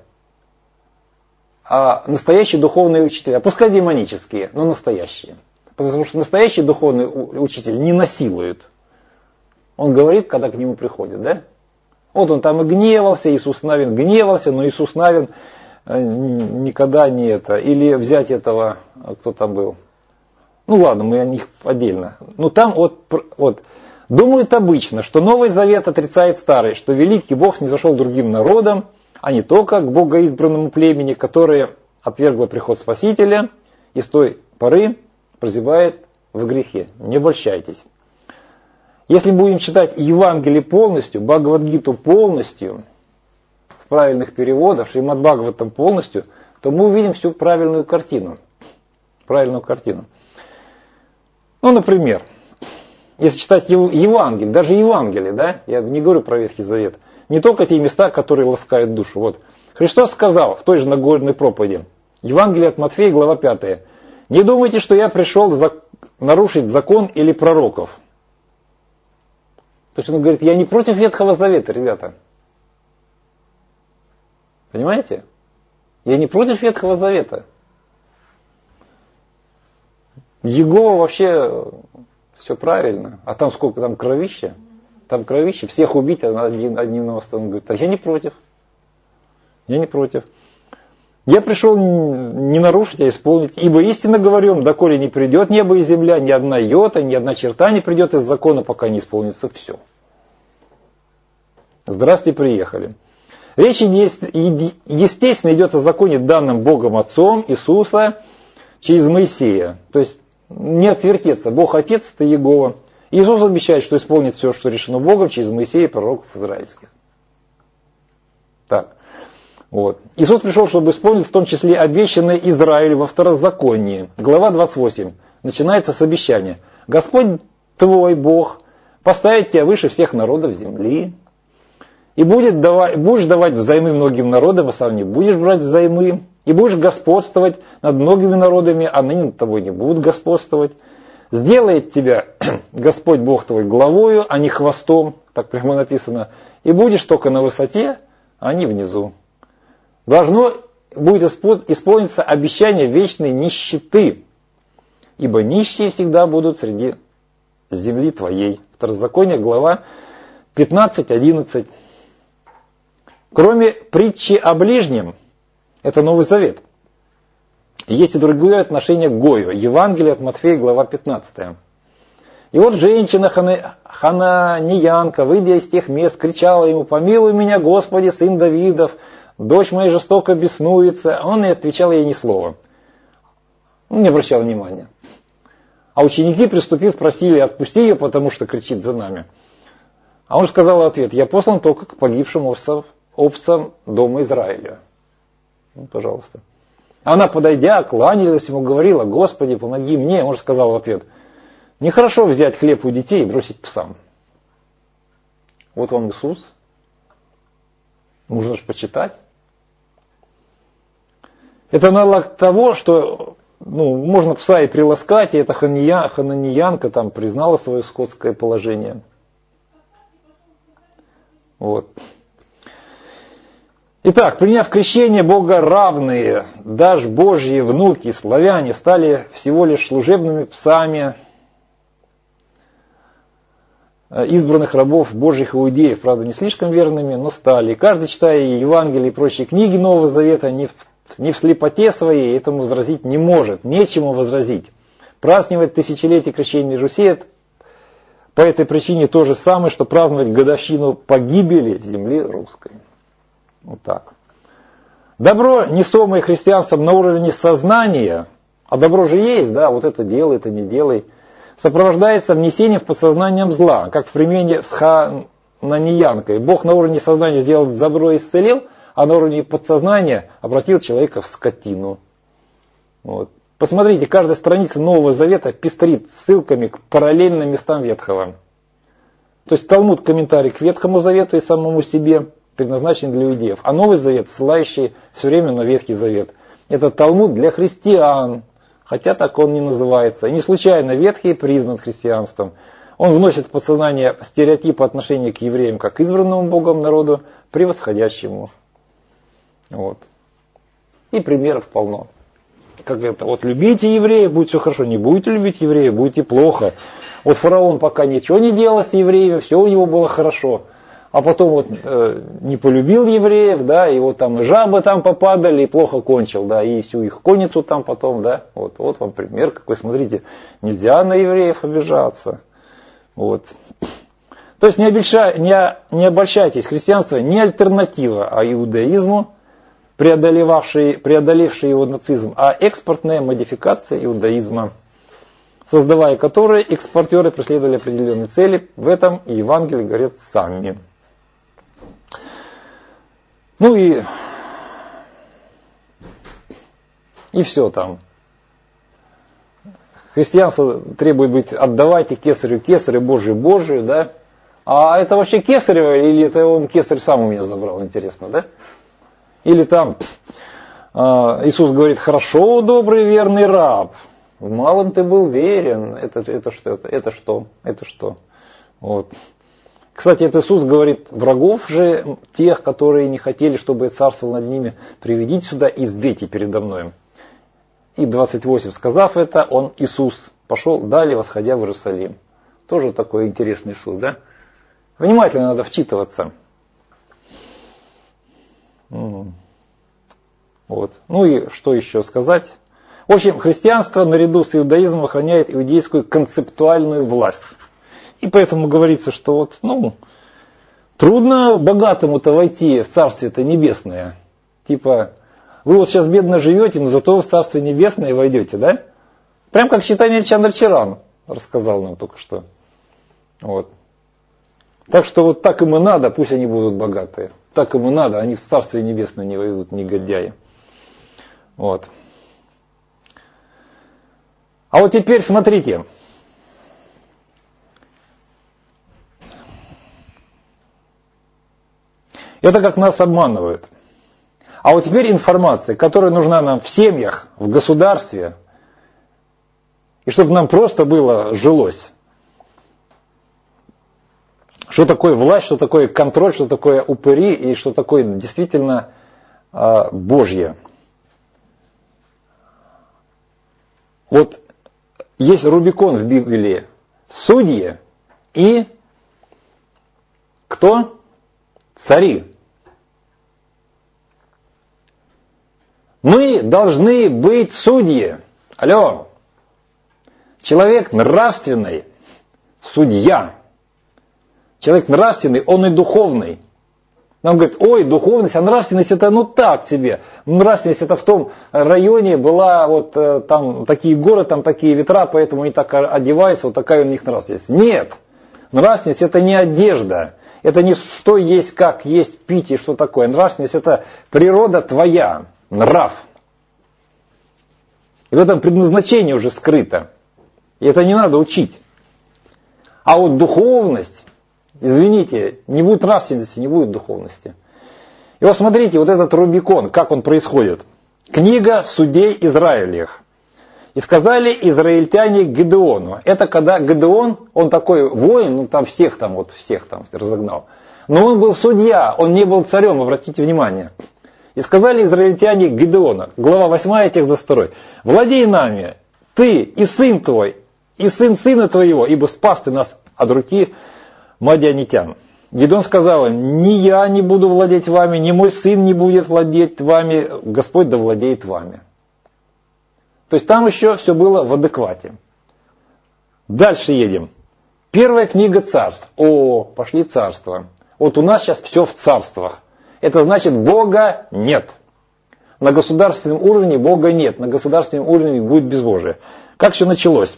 настоящие духовные учителя, пускай демонические, но настоящие. Потому что настоящий духовный учитель не насилует. Он говорит, когда к нему приходят, да? Вот он там и гневался, Иисус Навин гневался, но Иисус Навин никогда не это. Или взять этого, кто там был. Ладно, мы о них отдельно. Там думают обычно, что Новый Завет отрицает Старый, что великий Бог снизошел другим народам, а не только к богоизбранному племени, которое отвергло приход Спасителя и с той поры прозябает в грехе. Не обольщайтесь. Если будем читать Евангелие полностью, Бхагавад-гиту полностью, в правильных переводах, Шримад Бхагаватам полностью, то мы увидим всю правильную картину. правильную картину. Ну, например, если читать Евангелие, даже Евангелие, да, я не говорю про Ветхий Завет, не только те места, которые ласкают душу. Вот. Христос сказал в той же Нагорной проповеди, Евангелие от Матфея, глава 5. «Не думайте, что я пришел нарушить закон или пророков». То есть он говорит, я не против Ветхого Завета, ребята. Понимаете? Я не против Ветхого Завета. Иегова вообще все правильно. А там сколько? Там кровища. Там кровище. Всех убить одним новостом. Он говорит, а я не против. Я не против. Я пришел не нарушить, а исполнить. Ибо истинно говорю, доколе не придет небо и земля, ни одна йота, ни одна черта не придет из закона, пока не исполнится все. Здравствуйте, приехали. Речь, естественно, идет о законе, данном Богом Отцом Иисуса через Моисея. То есть не отвертеться. Бог Отец – это Иегова. Иисус обещает, что исполнит все, что решено Богом через Моисея и пророков израильских. Так. Вот. Иисус пришел, чтобы исполнить в том числе обещанное Израилю во второзаконии. Глава 28. Начинается с обещания. Господь твой Бог поставит тебя выше всех народов земли. И будешь давать взаймы многим народам, а сам не будешь брать взаймы. И будешь господствовать над многими народами, а ныне над тобой не будут господствовать. Сделает тебя Господь Бог твой главою, а не хвостом. Так прямо написано. И будешь только на высоте, а не внизу. Должно будет исполниться обещание вечной нищеты, ибо нищие всегда будут среди земли твоей. Второзаконие, глава 15-11. Кроме притчи о ближнем, это Новый Завет, есть и другое отношение к Гою. Евангелие от Матфея, глава 15. И вот женщина хананиянка, выйдя из тех мест, кричала ему: «Помилуй меня, Господи, сын Давидов, дочь моя жестоко беснуется». Он и отвечал ей ни слова. Он не обращал внимания. А ученики, приступив, просили: «Отпусти ее, потому что кричит за нами». А он сказал в ответ: «Я послан только к погибшим овцам дома Израиля». Ну, пожалуйста. Она, подойдя, кланялась ему, говорила: «Господи, помоги мне». Он же сказал в ответ: «Нехорошо взять хлеб у детей и бросить псам». Вот вам Иисус. Нужно же почитать. Это аналог того, что можно пса и приласкать, и эта хананиянка там признала свое скотское положение. Вот. Итак, приняв крещение, богоравные, даже Божьи внуки, славяне, стали всего лишь служебными псами избранных рабов Божьих иудеев, правда, не слишком верными, но стали. И каждый, читая Евангелие и прочие книги Нового Завета, не в слепоте своей этому возразить не может, нечему возразить. Праздновать тысячелетие крещения Руси по этой причине то же самое, что праздновать годовщину погибели земли русской. Вот так. Добро, несомое христианством на уровне сознания, а добро же есть, да, вот это делай, это не делай, сопровождается внесением в подсознанием зла, как в примере с хананиянкой. Бог на уровне сознания сделал добро и исцелил, а на уровне подсознания обратил человека в скотину. Вот. Посмотрите, каждая страница Нового Завета пестрит ссылками к параллельным местам Ветхого. То есть Талмуд комментарий к Ветхому Завету и самому себе предназначен для иудеев, а Новый Завет, ссылающий все время на Ветхий Завет. Это Талмуд для христиан, хотя так он не называется. И не случайно Ветхий признан христианством. Он вносит в подсознание стереотипы отношения к евреям как к избранному Богом народу, превосходящему. Вот. И примеров полно. Как это, вот любите евреев, будет все хорошо, не будете любить евреев, будете плохо. Вот фараон пока ничего не делал с евреями, все у него было хорошо. А потом вот не полюбил евреев, да, и вот там и жабы там попадали, и плохо кончил, да, и всю их конницу там потом, да. Вот вам пример какой, смотрите, нельзя на евреев обижаться. Вот. То есть не обольщайтесь, христианство не альтернатива иудаизму, преодолевший его нацизм, а экспортная модификация иудаизма, создавая которые экспортеры преследовали определенные цели. В этом и Евангелие говорят сами. Ну и все там. Христианство требует быть «отдавайте кесарю кесарю, Божию Божию», да? А это вообще кесарево, или это он кесарь сам у меня забрал, интересно, да? Или там Иисус говорит: «Хорошо, добрый верный раб, в малом ты был верен». Это что? Вот. Кстати, это Иисус говорит: врагов же, тех, которые не хотели, чтобы я царствовал над ними, приведите сюда и избейте передо мной. И 28, сказав это, он, Иисус, пошел далее, восходя в Иерусалим. Тоже такой интересный Иисус, да? Внимательно надо вчитываться. Вот. Ну и что еще сказать? В общем, христианство наряду с иудаизмом охраняет иудейскую концептуальную власть. И поэтому говорится, что вот, трудно богатому-то войти в Царствие-то Небесное. Типа, вы вот сейчас бедно живете, но зато в Царствие Небесное войдете, да? Прям как Чайтанья Чандрачаран рассказал нам только что. Вот. Так что вот так им и надо, пусть они будут богатые. Так им и надо, они в Царствие Небесное не войдут, негодяи. Вот. А вот теперь смотрите. Это как нас обманывают. А вот теперь информация, которая нужна нам в семьях, в государстве, и чтобы нам просто было жилось. Что такое власть, что такое контроль, что такое упыри и что такое действительно Божье. Вот есть Рубикон в Библии. Судьи и кто? Цари. Мы должны быть судьи. Алло. Человек нравственный, судья. Человек нравственный, он и духовный. Нам говорят: ой, духовность, а нравственность это так себе. Нравственность это в том районе была, вот там такие горы, там такие ветра, поэтому они так одеваются, вот такая у них нравственность. Нет, нравственность это не одежда, это не что есть, как есть, пить и что такое. Нравственность это природа твоя, нрав. И в этом предназначение уже скрыто. И это не надо учить. А вот духовность, извините, не будет нравственности, не будет духовности. И вот смотрите, вот этот Рубикон, как он происходит. Книга Судей Израилевых. И сказали израильтяне Гедеону. Это когда Гедеон, он такой воин, там всех разогнал. Но он был судья, он не был царем, обратите внимание. И сказали израильтяне Гедеона, глава 8, текст до 2. «Владей нами, ты и сын твой, и сын сына твоего, ибо спас ты нас от руки мадианитян». Гедеон сказал им: «Ни я не буду владеть вами, ни мой сын не будет владеть вами, Господь да владеет вами». То есть там еще все было в адеквате. Дальше едем. Первая книга царств. Пошли царства. Вот у нас сейчас все в царствах. Это значит, Бога нет. На государственном уровне Бога нет. На государственном уровне будет безбожие. Как все началось?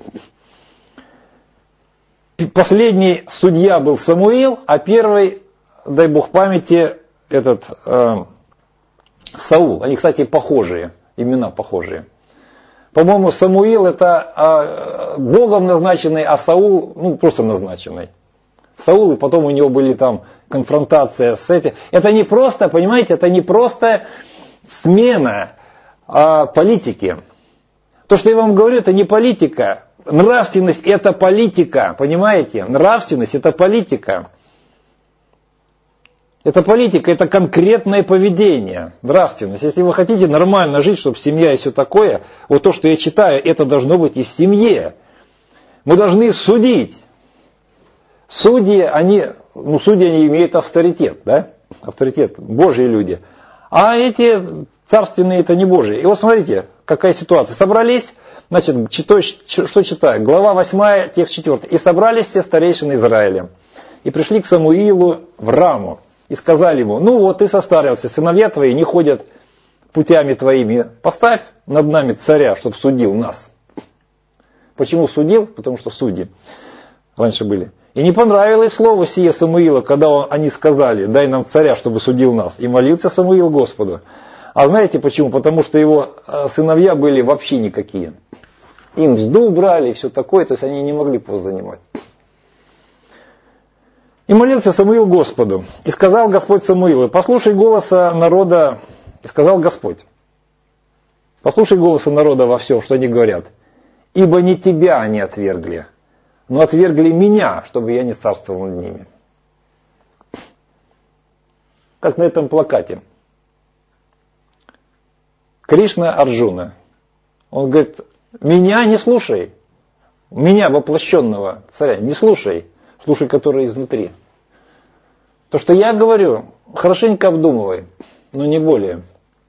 Последний судья был Самуил, а первый, дай Бог памяти, Саул. Они, кстати, похожие, имена похожие. По-моему, Самуил это Богом назначенный, а Саул просто назначенный. Саул, и потом у него были там конфронтация с этим. Это не просто, понимаете, это не просто смена политики. То, что я вам говорю, это не политика. Нравственность это политика, понимаете? Нравственность это политика. Это политика, это конкретное поведение, нравственность. Если вы хотите нормально жить, чтобы семья и все такое, вот то, что я читаю, это должно быть и в семье. Мы должны судить. Судьи, они имеют авторитет, да? Авторитет, Божьи люди. А эти царственные это не Божьи. И вот смотрите, какая ситуация. Собрались, значит, что читаю? Глава 8, текст 4. «И собрались все старейшины Израиля, и пришли к Самуилу в Раму, и сказали ему: ты состарился, сыновья твои не ходят путями твоими, поставь над нами царя, чтобы судил нас». Почему судил? Потому что судьи раньше были. «И не понравилось слово сие Самуила, когда они сказали: дай нам царя, чтобы судил нас. И молился Самуил Господу». А знаете почему? Потому что его сыновья были вообще никакие. Им мзду брали и все такое, то есть они не могли пост занимать. И молился Самуил Господу. И сказал Господь Самуилу: послушай голоса народа, и сказал Господь: послушай голоса народа во всем, что они говорят. Ибо не тебя они отвергли, но отвергли меня, чтобы я не царствовал над ними. Как на этом плакате. Кришна Арджуна. Он говорит: меня не слушай. Меня, воплощенного царя, не слушай. Слушай, который изнутри. То, что я говорю, хорошенько обдумывай, но не более.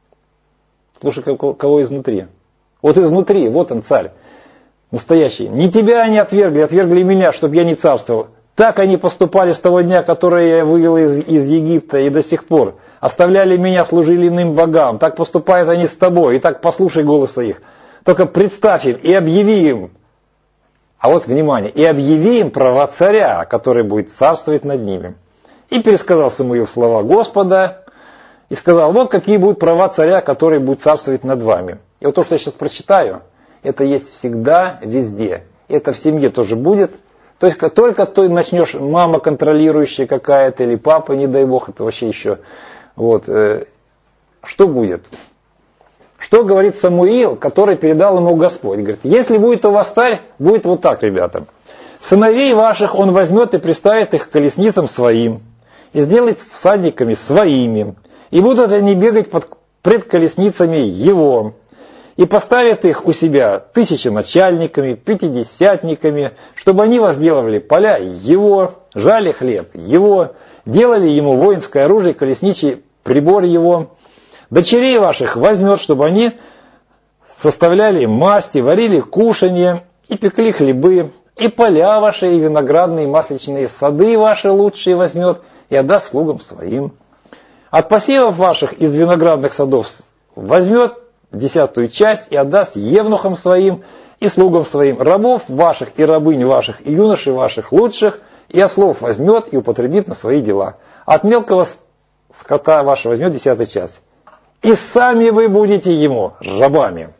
Слушай, кого изнутри. Вот изнутри, вот он царь настоящий. Не тебя они отвергли, отвергли меня, чтобы я не царствовал. Так они поступали с того дня, который я вывел из Египта, и до сих пор. Оставляли меня, служили иным богам. Так поступают они с тобой. И так послушай голоса их. Только представь им и объяви им. А вот, внимание, и объяви им права царя, который будет царствовать над ними. И пересказал Самуил слова Господа, и сказал: вот какие будут права царя, который будет царствовать над вами. И вот то, что я сейчас прочитаю, это есть всегда, везде. Это в семье тоже будет. То есть, как только ты начнешь, мама контролирующая какая-то, или папа, не дай бог, это вообще еще. Вот, что будет? Что говорит Самуил, который передал ему Господь? Говорит: если будет у вас царь, будет вот так, ребята. Сыновей ваших он возьмет и приставит их к колесницам своим, и сделает всадниками своими, и будут они бегать пред колесницами его, и поставят их у себя тысяченачальниками, пятидесятниками, чтобы они возделывали поля его, жали хлеб его, делали ему воинское оружие, колесничий прибор его. Дочерей ваших возьмет, чтобы они составляли масти, варили кушанье и пекли хлебы, и поля ваши, и виноградные, и масличные сады ваши лучшие возьмет и отдаст слугам своим. От посевов ваших из виноградных садов возьмет 10 часть и отдаст евнухам своим и слугам своим, рабов ваших и рабынь ваших и юношей ваших лучших, и ослов возьмет и употребит на свои дела. От мелкого скота вашего возьмет 10 часть. И сами вы будете ему рабами.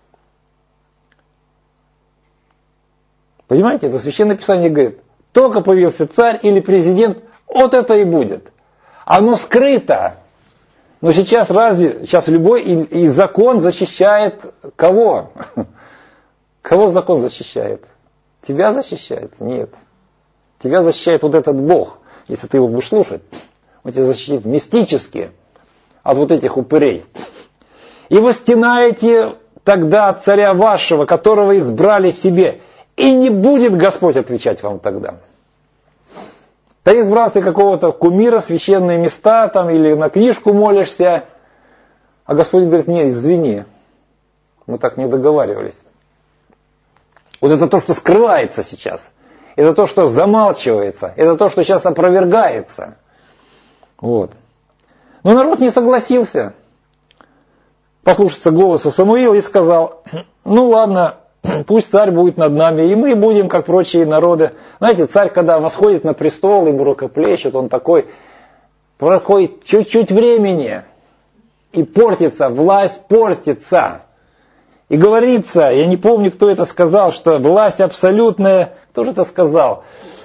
Понимаете, это Священное Писание говорит: только появился царь или президент, вот это и будет. Оно скрыто. Но сейчас разве, сейчас любой и закон защищает кого? Кого закон защищает? Тебя защищает? Нет. Тебя защищает вот этот Бог. Если ты его будешь слушать, он тебя защитит мистически от вот этих упырей. И вы стенаете тогда от царя вашего, которого избрали себе, и не будет Господь отвечать вам тогда. Ты избрал себе какого-то кумира, священные места, там, или на книжку молишься, а Господь говорит: нет, извини, мы так не договаривались. Вот это то, что скрывается сейчас. Это то, что замалчивается. Это то, что сейчас опровергается. Вот. Но народ не согласился послушаться голоса Самуила и сказал: ну ладно, пусть царь будет над нами, и мы будем, как прочие народы. Знаете, царь, когда восходит на престол, ему рукоплещет, он такой, проходит чуть-чуть времени, и портится, власть портится. И говорится, я не помню, кто это сказал, что власть абсолютная, кто же это сказал?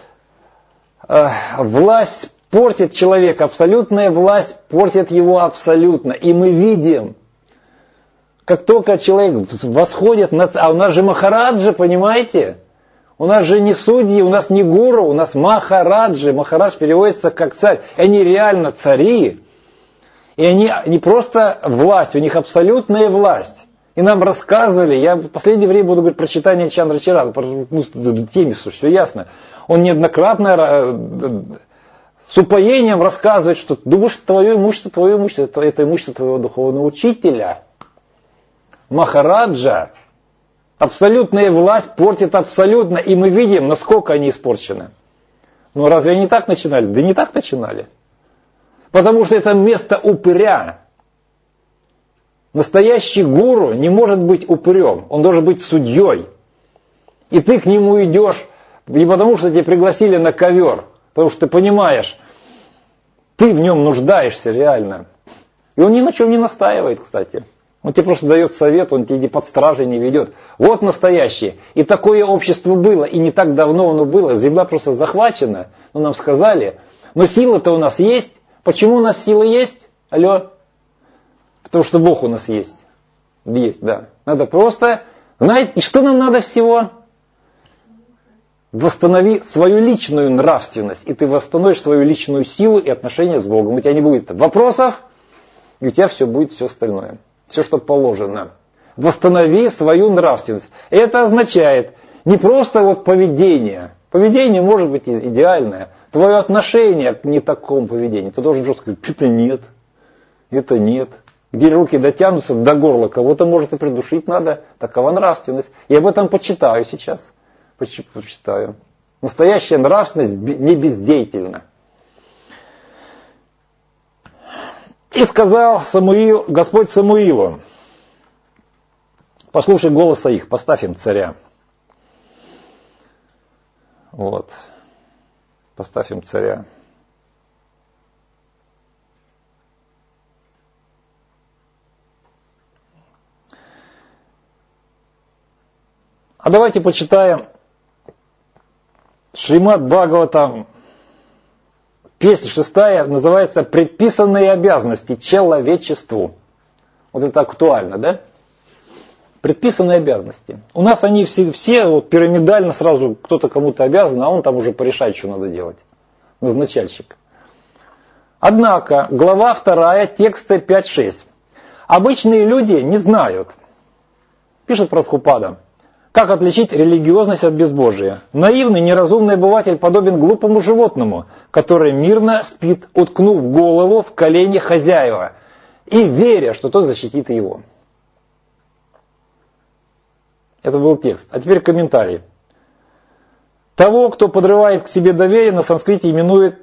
Власть портит человека, абсолютная власть портит его абсолютно. И мы видим, как только человек восходит, а у нас же махараджа, понимаете? У нас же не судьи, у нас не гуру, у нас махараджи. Махарадж переводится как царь. И они реально цари. И они не просто власть, у них абсолютная власть. И нам рассказывали, я в последнее время буду говорить про читание Чандрачарана, теме, все ясно. Он неоднократно с упоением рассказывает, что думаешь, твое имущество, это имущество твоего духовного учителя. Махараджа, абсолютная власть портит абсолютно, и мы видим, насколько они испорчены. Ну разве они так начинали? Да не так начинали. Потому что это место упыря. Настоящий гуру не может быть упырем, он должен быть судьей. И ты к нему идешь не потому, что тебя пригласили на ковер, потому что ты понимаешь, ты в нем нуждаешься реально. И он ни на чем не настаивает, кстати. Он тебе просто дает совет, он тебе под стражей не ведет. Вот настоящее. И такое общество было, и не так давно оно было. Земля просто захвачена, ну, нам сказали. Но сила-то у нас есть. Почему у нас сила есть? Алло? Потому что Бог у нас есть. Есть, да. Надо просто... Знаете, и что нам надо всего? Восстанови свою личную нравственность. И ты восстановишь свою личную силу и отношения с Богом. У тебя не будет вопросов, и у тебя все будет все остальное. Все, что положено. Восстанови свою нравственность. Это означает не просто вот поведение. Поведение может быть идеальное. Твое отношение к не такому поведению. Ты должен жестко сказать, это нет. Это нет. Где руки дотянутся до горла, кого-то может и придушить надо. Такова нравственность. Я об этом почитаю сейчас. Почитаю. Настоящая нравственность не бездеятельна. И сказал Господь Самуилу, послушай голоса их, поставь им царя. Вот. Поставь им царя. А давайте почитаем Шримад Бхагаватам, песня 6, называется «Предписанные обязанности человечеству». Вот это актуально, да? Предписанные обязанности. У нас они все вот пирамидально сразу кто-то кому-то обязан, а он там уже порешает, что надо делать. Назначальщик. Однако, глава 2, тексты 5-6. Обычные люди не знают, пишет Прабхупада, как отличить религиозность от безбожия? Наивный, неразумный обыватель подобен глупому животному, который мирно спит, уткнув голову в колени хозяева и веря, что тот защитит его. Это был текст. А теперь комментарий. Того, кто подрывает к себе доверие, на санскрите именуют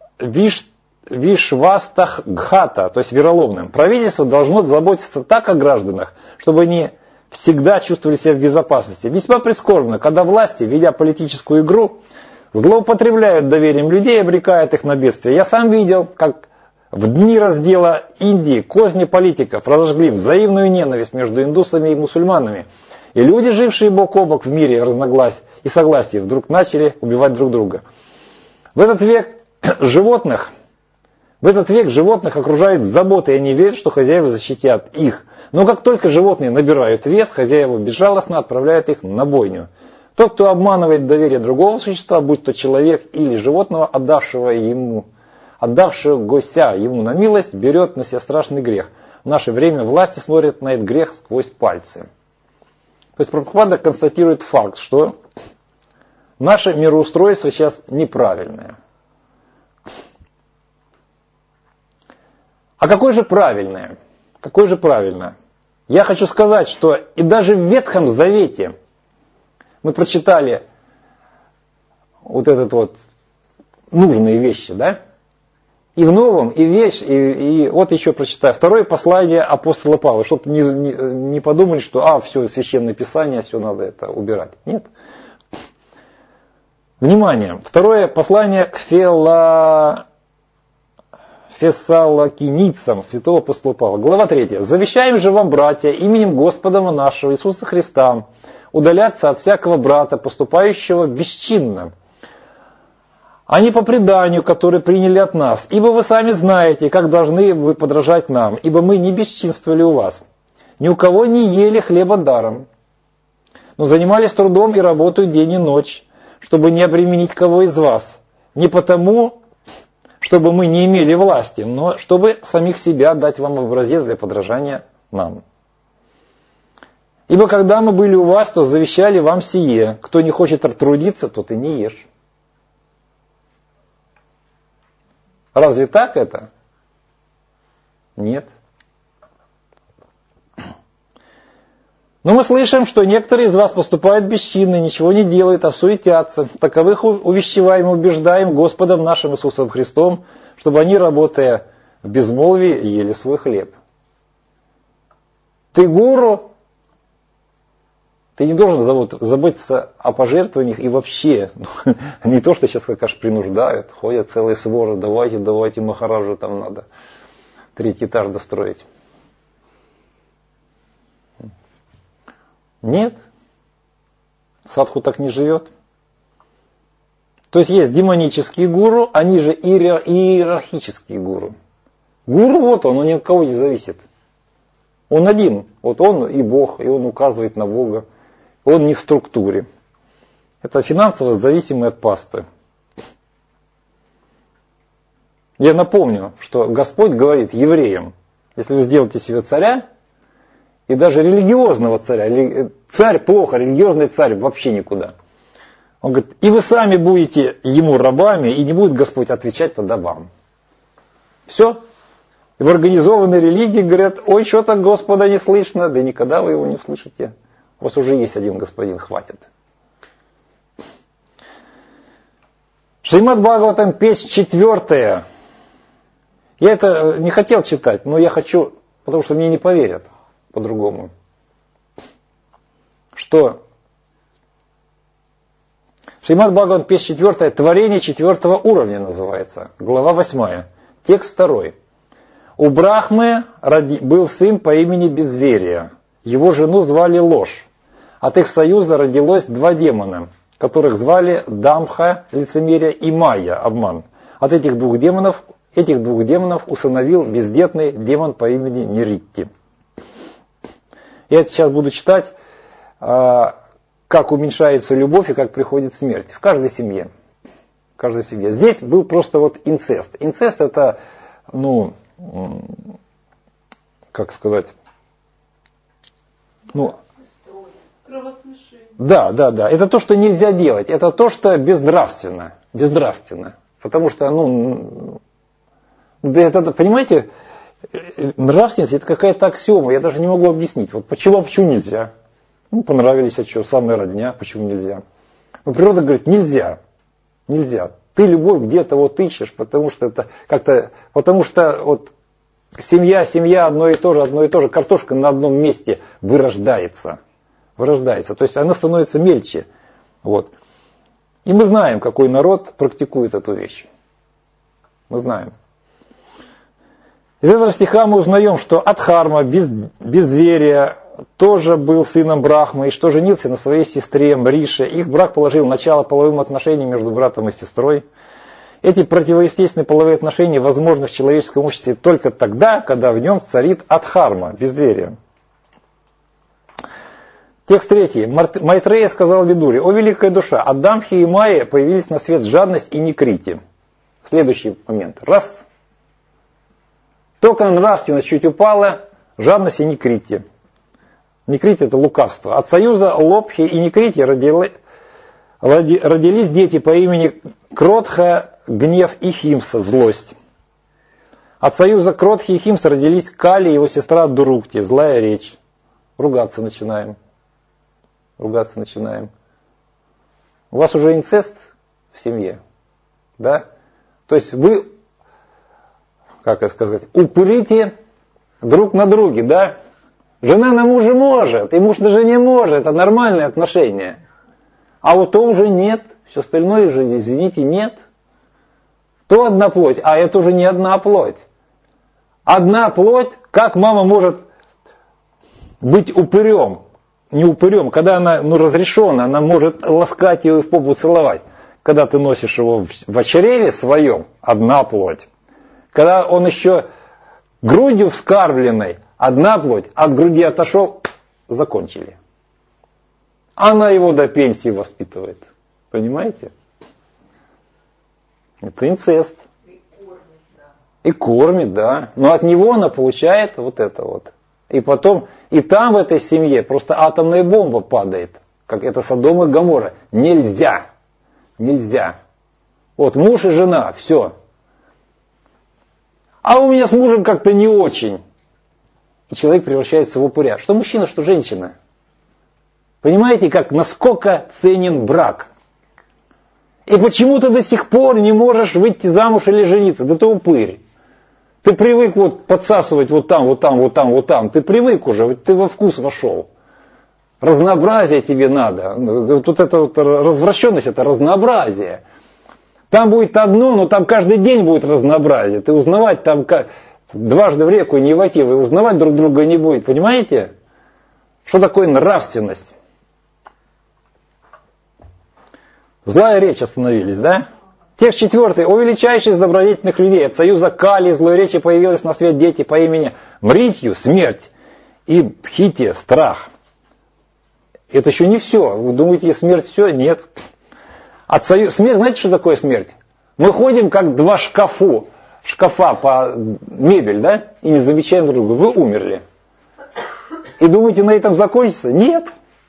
вишвастахгхата, то есть вероломным. Правительство должно заботиться так о гражданах, чтобы они всегда чувствовали себя в безопасности. Весьма прискорбно, когда власти, ведя политическую игру, злоупотребляют доверием людей и обрекают их на бедствие. Я сам видел, как в дни раздела Индии козни политиков разожгли взаимную ненависть между индусами и мусульманами. И люди, жившие бок о бок в мире разногласий и согласия, вдруг начали убивать друг друга. В этот век животных окружают заботы, и они верят, что хозяева защитят их. Но как только животные набирают вес, хозяева безжалостно отправляют их на бойню. Тот, кто обманывает доверие другого существа, будь то человек или животного, отдавшегося ему на милость, берет на себя страшный грех. В наше время власти смотрят на этот грех сквозь пальцы. То есть Прабхупада констатирует факт, что наше мироустройство сейчас неправильное. А какое же правильное? Какое же правильное? Я хочу сказать, что и даже в Ветхом Завете мы прочитали вот этот вот нужные вещи, да? И в Новом, и вот еще прочитаю. Второе послание апостола Павла, чтобы не подумали, что все, Священное Писание, все надо это убирать. Нет. Внимание. Второе послание к Фессалоникийцам святого апостола Павла. Глава 3. «Завещаем же вам, братья, именем Господа нашего Иисуса Христа, удаляться от всякого брата, поступающего бесчинно, а не по преданию, которое приняли от нас. Ибо вы сами знаете, как должны вы подражать нам, ибо мы не бесчинствовали у вас. Ни у кого не ели хлеба даром, но занимались трудом и работой день и ночь, чтобы не обременить кого из вас. Не потому, чтобы мы не имели власти, но чтобы самих себя дать вам образец для подражания нам. Ибо когда мы были у вас, то завещали вам сие. Кто не хочет трудиться, тот и не ешь». Разве так это? Нет. Но мы слышим, что некоторые из вас поступают бесчинно, ничего не делают, а суетятся. Таковых увещеваем и убеждаем Господом нашим Иисусом Христом, чтобы они, работая в безмолвии, ели свой хлеб. Ты гуру, ты не должен заботиться о пожертвованиях и вообще. Не то, что сейчас как раз принуждают, ходят целые своры, давайте, Махараджу там надо 3-й этаж достроить. Нет. Садху так не живет. То есть демонические гуру, они же иерархические гуру. Гуру вот он ни от кого не зависит. Он один. Вот он и Бог, и он указывает на Бога. Он не в структуре. Это финансово зависимый от пасты. Я напомню, что Господь говорит евреям, если вы сделаете себе царя, и даже религиозного царя, царь плохо, религиозный царь вообще никуда. Он говорит, и вы сами будете ему рабами, и не будет Господь отвечать тогда вам. Все. И в организованной религии говорят, ой, что-то Господа не слышно, да никогда вы его не услышите. У вас уже есть один господин, хватит. Шримад Бхагаватам, песнь 4. Я это не хотел читать, но я хочу, потому что мне не поверят по-другому. Что Шримад Бхагаватам, песнь 4, творение 4 уровня называется, глава 8, текст 2. У Брахмы был сын по имени Безверия. Его жену звали Ложь. От их союза родилось 2 демона, которых звали Дамха, лицемерие, и Майя, обман. От этих двух демонов усыновил бездетный демон по имени Неритти. Я это сейчас буду читать, как уменьшается любовь и как приходит смерть. В каждой семье. В каждой семье. Здесь был просто вот инцест. Инцест это, как сказать, да. Это то, что нельзя делать. Это то, что безнравственно. Безнравственно. Потому что, это, понимаете, нравственность это какая-то аксиома. Я даже не могу объяснить. Вот почему нельзя? Понравились, а что, самая родня, почему нельзя? Но природа говорит, нельзя. Нельзя. Ты любовь где-то вот ищешь, потому что это как-то, потому что вот семья, одно и то же, картошка на одном месте вырождается. То есть она становится мельче. Вот. И мы знаем, какой народ практикует эту вещь. Мы знаем. Из этого стиха мы узнаем, что Адхарма, безверия, тоже был сыном Брахмы, и что женился на своей сестре Мрише. Их брак положил начало половым отношениям между братом и сестрой. Эти противоестественные половые отношения возможны в человеческом обществе только тогда, когда в нем царит Адхарма, безверие. Текст 3. Майтрея сказал Видуре, о великая душа, от Дамхи и Майи появились на свет жадность и Никрити. Следующий момент. Раз. Только нравственность чуть упала, жадность и Никрити. Никрити это лукавство. От союза Лобхи и Никрити родились дети по имени Кротха, гнев, и Химса, злость. От союза Кротхи и Химса родились Кали и его сестра Дурукти, злая речь. Ругаться начинаем. У вас уже инцест в семье. Да? То есть вы, упырите друг на друге, да? Жена на мужа может, и муж на жене может, это нормальные отношения. А вот то уже нет, все остальное уже, извините, нет. То одна плоть, а это уже не одна плоть. Одна плоть, как мама может быть упырем? Не упырем, когда она разрешена, она может ласкать его и в попу целовать. Когда ты носишь его в чреве своем, одна плоть. Когда он еще грудью вскармленной, одна плоть, от груди отошел, закончили. Она его до пенсии воспитывает. Понимаете? Это инцест. И кормит, да. Но от него она получает вот это вот. И потом, и там в этой семье просто атомная бомба падает. Как это Содом и Гоморра. Нельзя. Вот муж и жена, все. А у меня с мужем как-то не очень. И человек превращается в упыря. Что мужчина, что женщина. Понимаете, насколько ценен брак. И почему ты до сих пор не можешь выйти замуж или жениться? Да ты упырь. Ты привык подсасывать вот там. Ты привык уже, ты во вкус вошел. Разнообразие тебе надо. Тут это развращенность, это разнообразие. Там будет одно, но там каждый день будет разнообразие. Ты узнавать там дважды в реку не войти, вы узнавать друг друга не будет. Понимаете? Что такое нравственность? Злая речь остановились, да? Текст 4. О величайший из добродетельных людей, от союза Кали, злой речи появились на свет дети по имени Мритью, смерть, и Пхите, страх. Это еще не все. Вы думаете, смерть все? Нет. Смерть, знаете, что такое смерть? Мы ходим как два шкафа по мебель, да? И не замечаем друг друга. Вы умерли. И думаете, на этом закончится? Нет.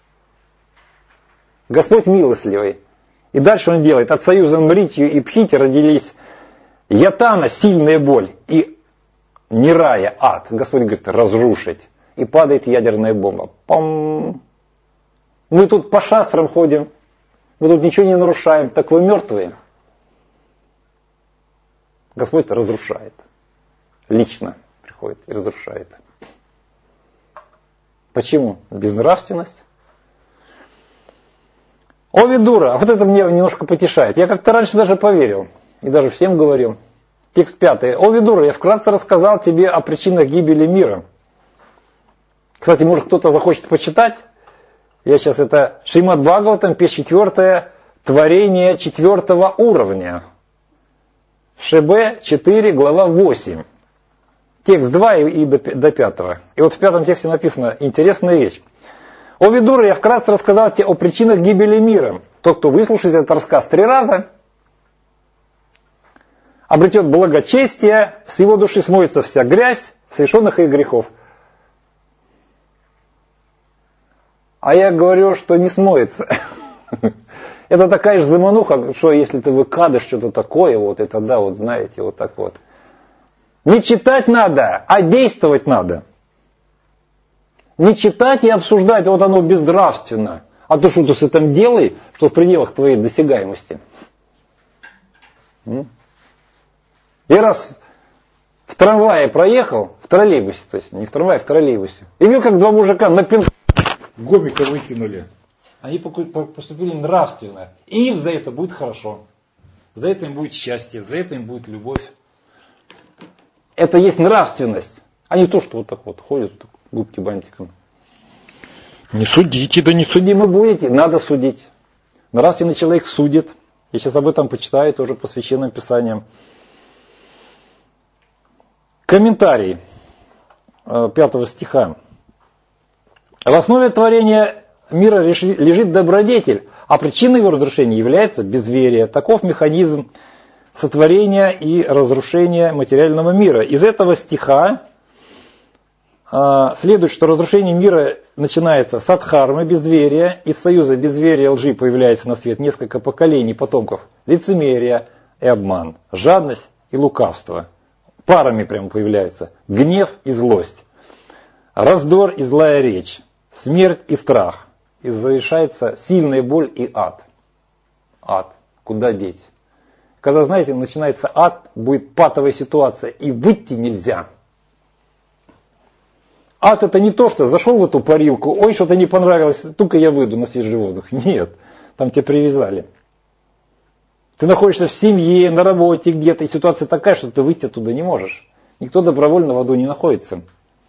Господь милостливый. И дальше он делает. От союза Мритью и Пхити родились Ятана, сильная боль, и Нирая, ад. Господь говорит, разрушить. И падает ядерная бомба. Пам! Мы тут по шастрам ходим. Мы тут ничего не нарушаем. Так вы мертвые. Господь разрушает. Лично приходит и разрушает. Почему? Безнравственность. О, Видура, а вот это мне немножко потешает. Я как-то раньше даже поверил. И даже всем говорил. Текст 5. О, Видура, я вкратце рассказал тебе о причинах гибели мира. Кстати, может кто-то захочет почитать. Я сейчас это Шримад Бхагаватам, песнь 4, творение 4 уровня. ШБ 4, глава 8. Текст 2 и до 5. И вот в 5 тексте написано интересная вещь. О, Видура, я вкратце рассказал тебе о причинах гибели мира. Тот, кто выслушает этот рассказ 3 раза, обретет благочестие, с его души смоется вся грязь, совершенных их грехов. А я говорю, что не смоется. Это такая же замануха, что если ты выкадываешь что-то такое, вот это да, вот знаете, вот так вот. Не читать надо, а действовать надо. Не читать и обсуждать, вот оно безнравственно. А ты что-то с этим делай, что в пределах твоей досягаемости. Я раз в трамвае проехал, в троллейбусе, то есть не в трамвае, в троллейбусе. И видел, как два мужика на пинку гомика выкинули. Они поступили нравственно. И им за это будет хорошо. За это им будет счастье, за это им будет любовь. Это есть нравственность. А не то, что вот так вот ходят губки бантиком. Не судите, да не судимы будете. Надо судить. Нравственный человек судит. Я сейчас об этом почитаю тоже по священным писаниям. Комментарий 5 стиха. В основе творения мира лежит добродетель, а причиной его разрушения является безверие. Таков механизм сотворения и разрушения материального мира. Из этого стиха следует, что разрушение мира начинается с адхармы, безверия. Из союза безверия и лжи появляется на свет несколько поколений потомков лицемерия и обман, жадность и лукавство. Парами прямо появляются гнев и злость, раздор и злая речь, смерть и страх. И завершается сильная боль и ад. Ад. Куда деть? Когда, знаете, начинается ад, будет патовая ситуация, и выйти нельзя. Ад это не то, что зашел в эту парилку, ой, что-то не понравилось, только я выйду на свежий воздух. Нет, там тебя привязали. Ты находишься в семье, на работе где-то, и ситуация такая, что ты выйти оттуда не можешь. Никто добровольно в аду не находится.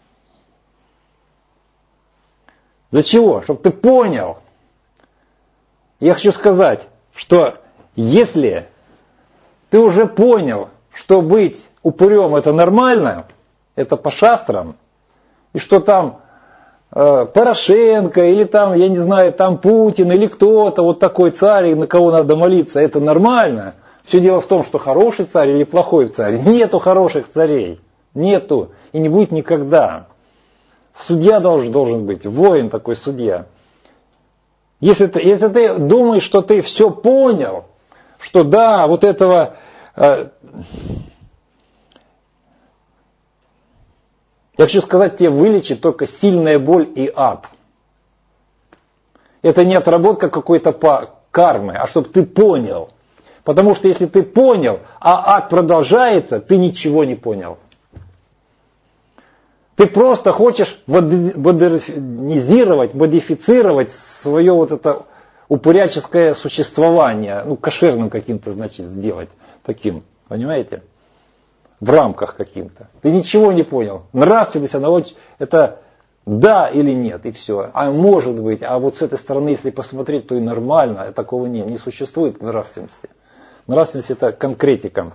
Для чего? Чтобы ты понял. Я хочу сказать, что если ты уже понял, что быть упырем это нормально, это по шастрам, и что там Порошенко, или там, я не знаю, там Путин, или кто-то, вот такой царь, и на кого надо молиться, это нормально. Все дело в том, что хороший царь или плохой царь. Нету хороших царей. Нету. И не будет никогда. Судья должен быть, воин такой судья. Если ты думаешь, что ты все понял, что да, вот этого... Я хочу сказать, тебе вылечит только сильная боль и ад. Это не отработка какой-то кармы, а чтобы ты понял. Потому что если ты понял, а ад продолжается, ты ничего не понял. Ты просто хочешь модернизировать, модифицировать свое вот это упыряческое существование, ну, кошерным каким-то, значит, сделать таким, понимаете? В рамках каким-то. Ты ничего не понял. Нравственность, она очень, это Да или нет, и все. А может быть, а вот с этой стороны, если посмотреть, то и нормально. Такого нет, не существует в нравственности. Нравственность это конкретика.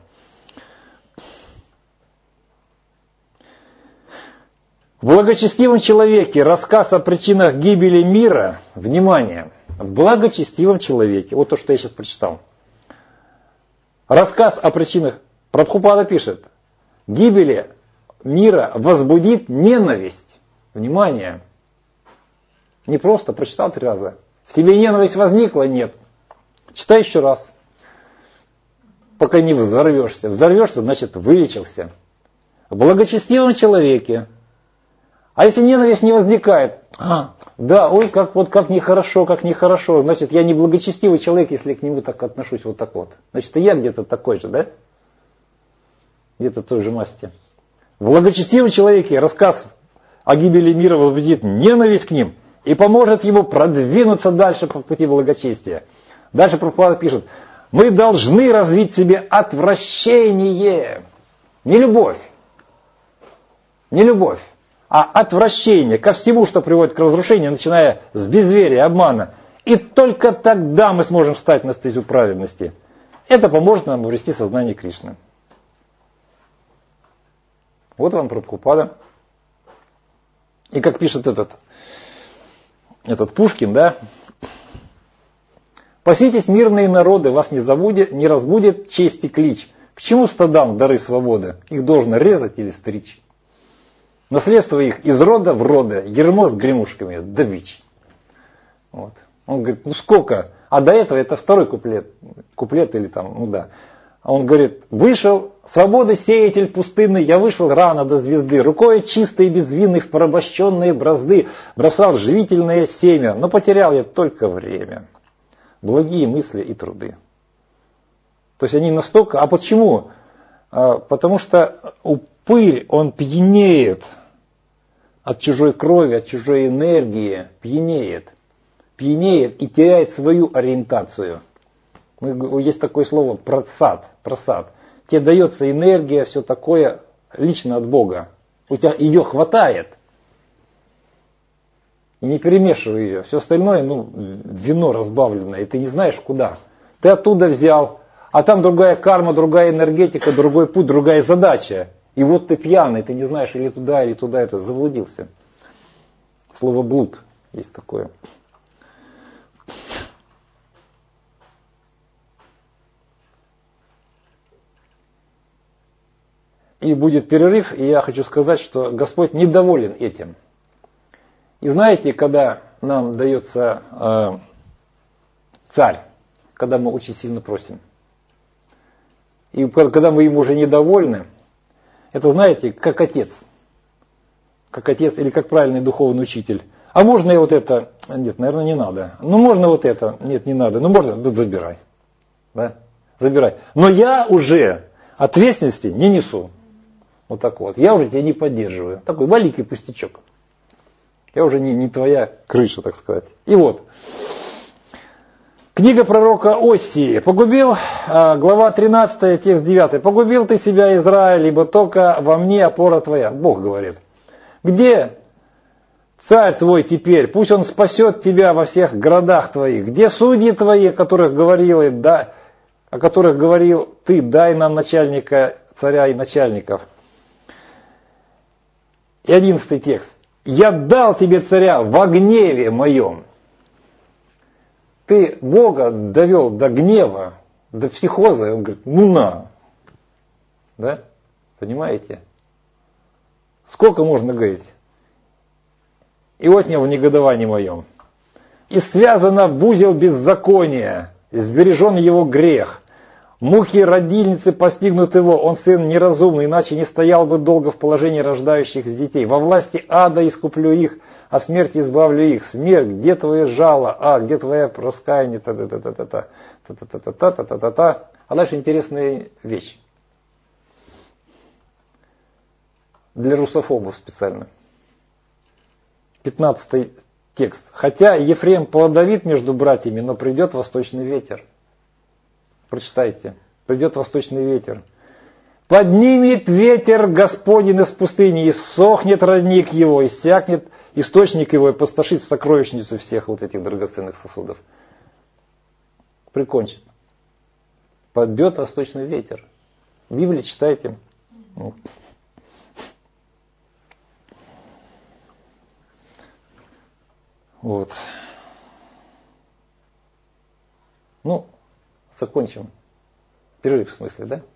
В благочестивом человеке рассказ о причинах гибели мира, внимание, в благочестивом человеке, вот то, что я сейчас прочитал. Рассказ о причинах, Прабхупада пишет, гибели мира возбудит ненависть. Внимание, не просто прочитал 3 раза. В тебе ненависть возникла? Нет. Читай еще раз. Пока не взорвешься. Взорвешься, значит вылечился. В благочестивом человеке. А если ненависть не возникает? Да, ой, как нехорошо. Значит, я не благочестивый человек, если к нему так отношусь вот так вот. Значит, и я где-то такой же, да? Где-то той же масти. В благочестивом человеке рассказ о гибели мира возбудит ненависть к ним и поможет ему продвинуться дальше по пути благочестия. Дальше Прабхупада пишет, мы должны развить в себе отвращение, не любовь, а отвращение ко всему, что приводит к разрушению, начиная с безверия, обмана. И только тогда мы сможем встать на стезю праведности. Это поможет нам обрести сознание Кришны. Вот вам Прабхупада. И как пишет этот Пушкин, да? Паситесь, мирные народы, вас не разбудит честь и клич. К чему стадам дары свободы? Их должно резать или стричь. Наследство их из рода в роды, ермо с гремушками, да бич. Вот. Он говорит, сколько? А до этого это второй куплет или там, да. Он говорит, вышел, свободы сеятель пустынный, я вышел рано до звезды, рукой чистой и безвинной в порабощенные бразды бросал живительное семя, но потерял я только время, благие мысли и труды. То есть они настолько, а почему? Потому что упырь, он пьянеет от чужой крови, от чужой энергии, пьянеет и теряет свою ориентацию. Есть такое слово прасад. Тебе дается энергия, все такое лично от Бога. У тебя ее хватает. И не перемешивай ее. Все остальное, вино разбавленное, и ты не знаешь куда. Ты оттуда взял, а там другая карма, другая энергетика, другой путь, другая задача. И вот ты пьяный, ты не знаешь или туда, это заблудился. Слово блуд есть такое. И будет перерыв, и я хочу сказать, что Господь недоволен этим. И знаете, когда нам дается царь, когда мы очень сильно просим, и когда мы ему уже недовольны, это, знаете, как отец или как правильный духовный учитель. А можно и вот это? Нет, наверное, не надо. Можно вот это? Нет, не надо. Можно? Да забирай. Да? Забирай. Но я уже ответственности не несу. Вот так вот. Я уже тебя не поддерживаю. Такой маленький пустячок. Я уже не твоя крыша, так сказать. И вот. Книга пророка Осии. Погубил, глава 13, текст 9. Погубил ты себя, Израиль, ибо только во мне опора твоя. Бог говорит. Где царь твой теперь? Пусть он спасет тебя во всех городах твоих. Где судьи твои, о которых говорил ты, дай нам начальника, царя и начальников. И 11 текст. Я дал тебе царя во гневе моем. Ты Бога довел до гнева, до психоза. Он говорит, на. Да? Понимаете? Сколько можно говорить? И отнял в негодовании моем. И связано в узел беззакония, сбережен его грех. Муки родильницы постигнут его, он сын неразумный, иначе не стоял бы долго в положении рождающихся детей. Во власти ада искуплю их, а смерти избавлю их. Смерть, где твое жало? Где твое раскаяние? А дальше интересная вещь. Для русофобов специально. 15 текст. Хотя Ефрем плодовит между братьями, но придет восточный ветер. Прочитайте. Придет восточный ветер. Поднимет ветер Господень из пустыни, и сохнет родник его, иссякнет источник его, и пустошит сокровищницу всех вот этих драгоценных сосудов. Прикончит. Подбьет восточный ветер. В Библии читайте. Вот. Ну, закончим. Перерыв в смысле, да?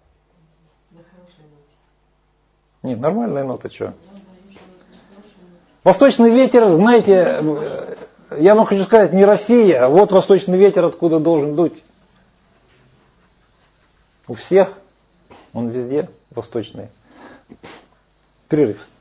Нет, нормальная нота, что? Восточный ветер, знаете, я вам хочу сказать, не Россия, а вот восточный ветер откуда должен дуть. У всех, он везде восточный. Перерыв.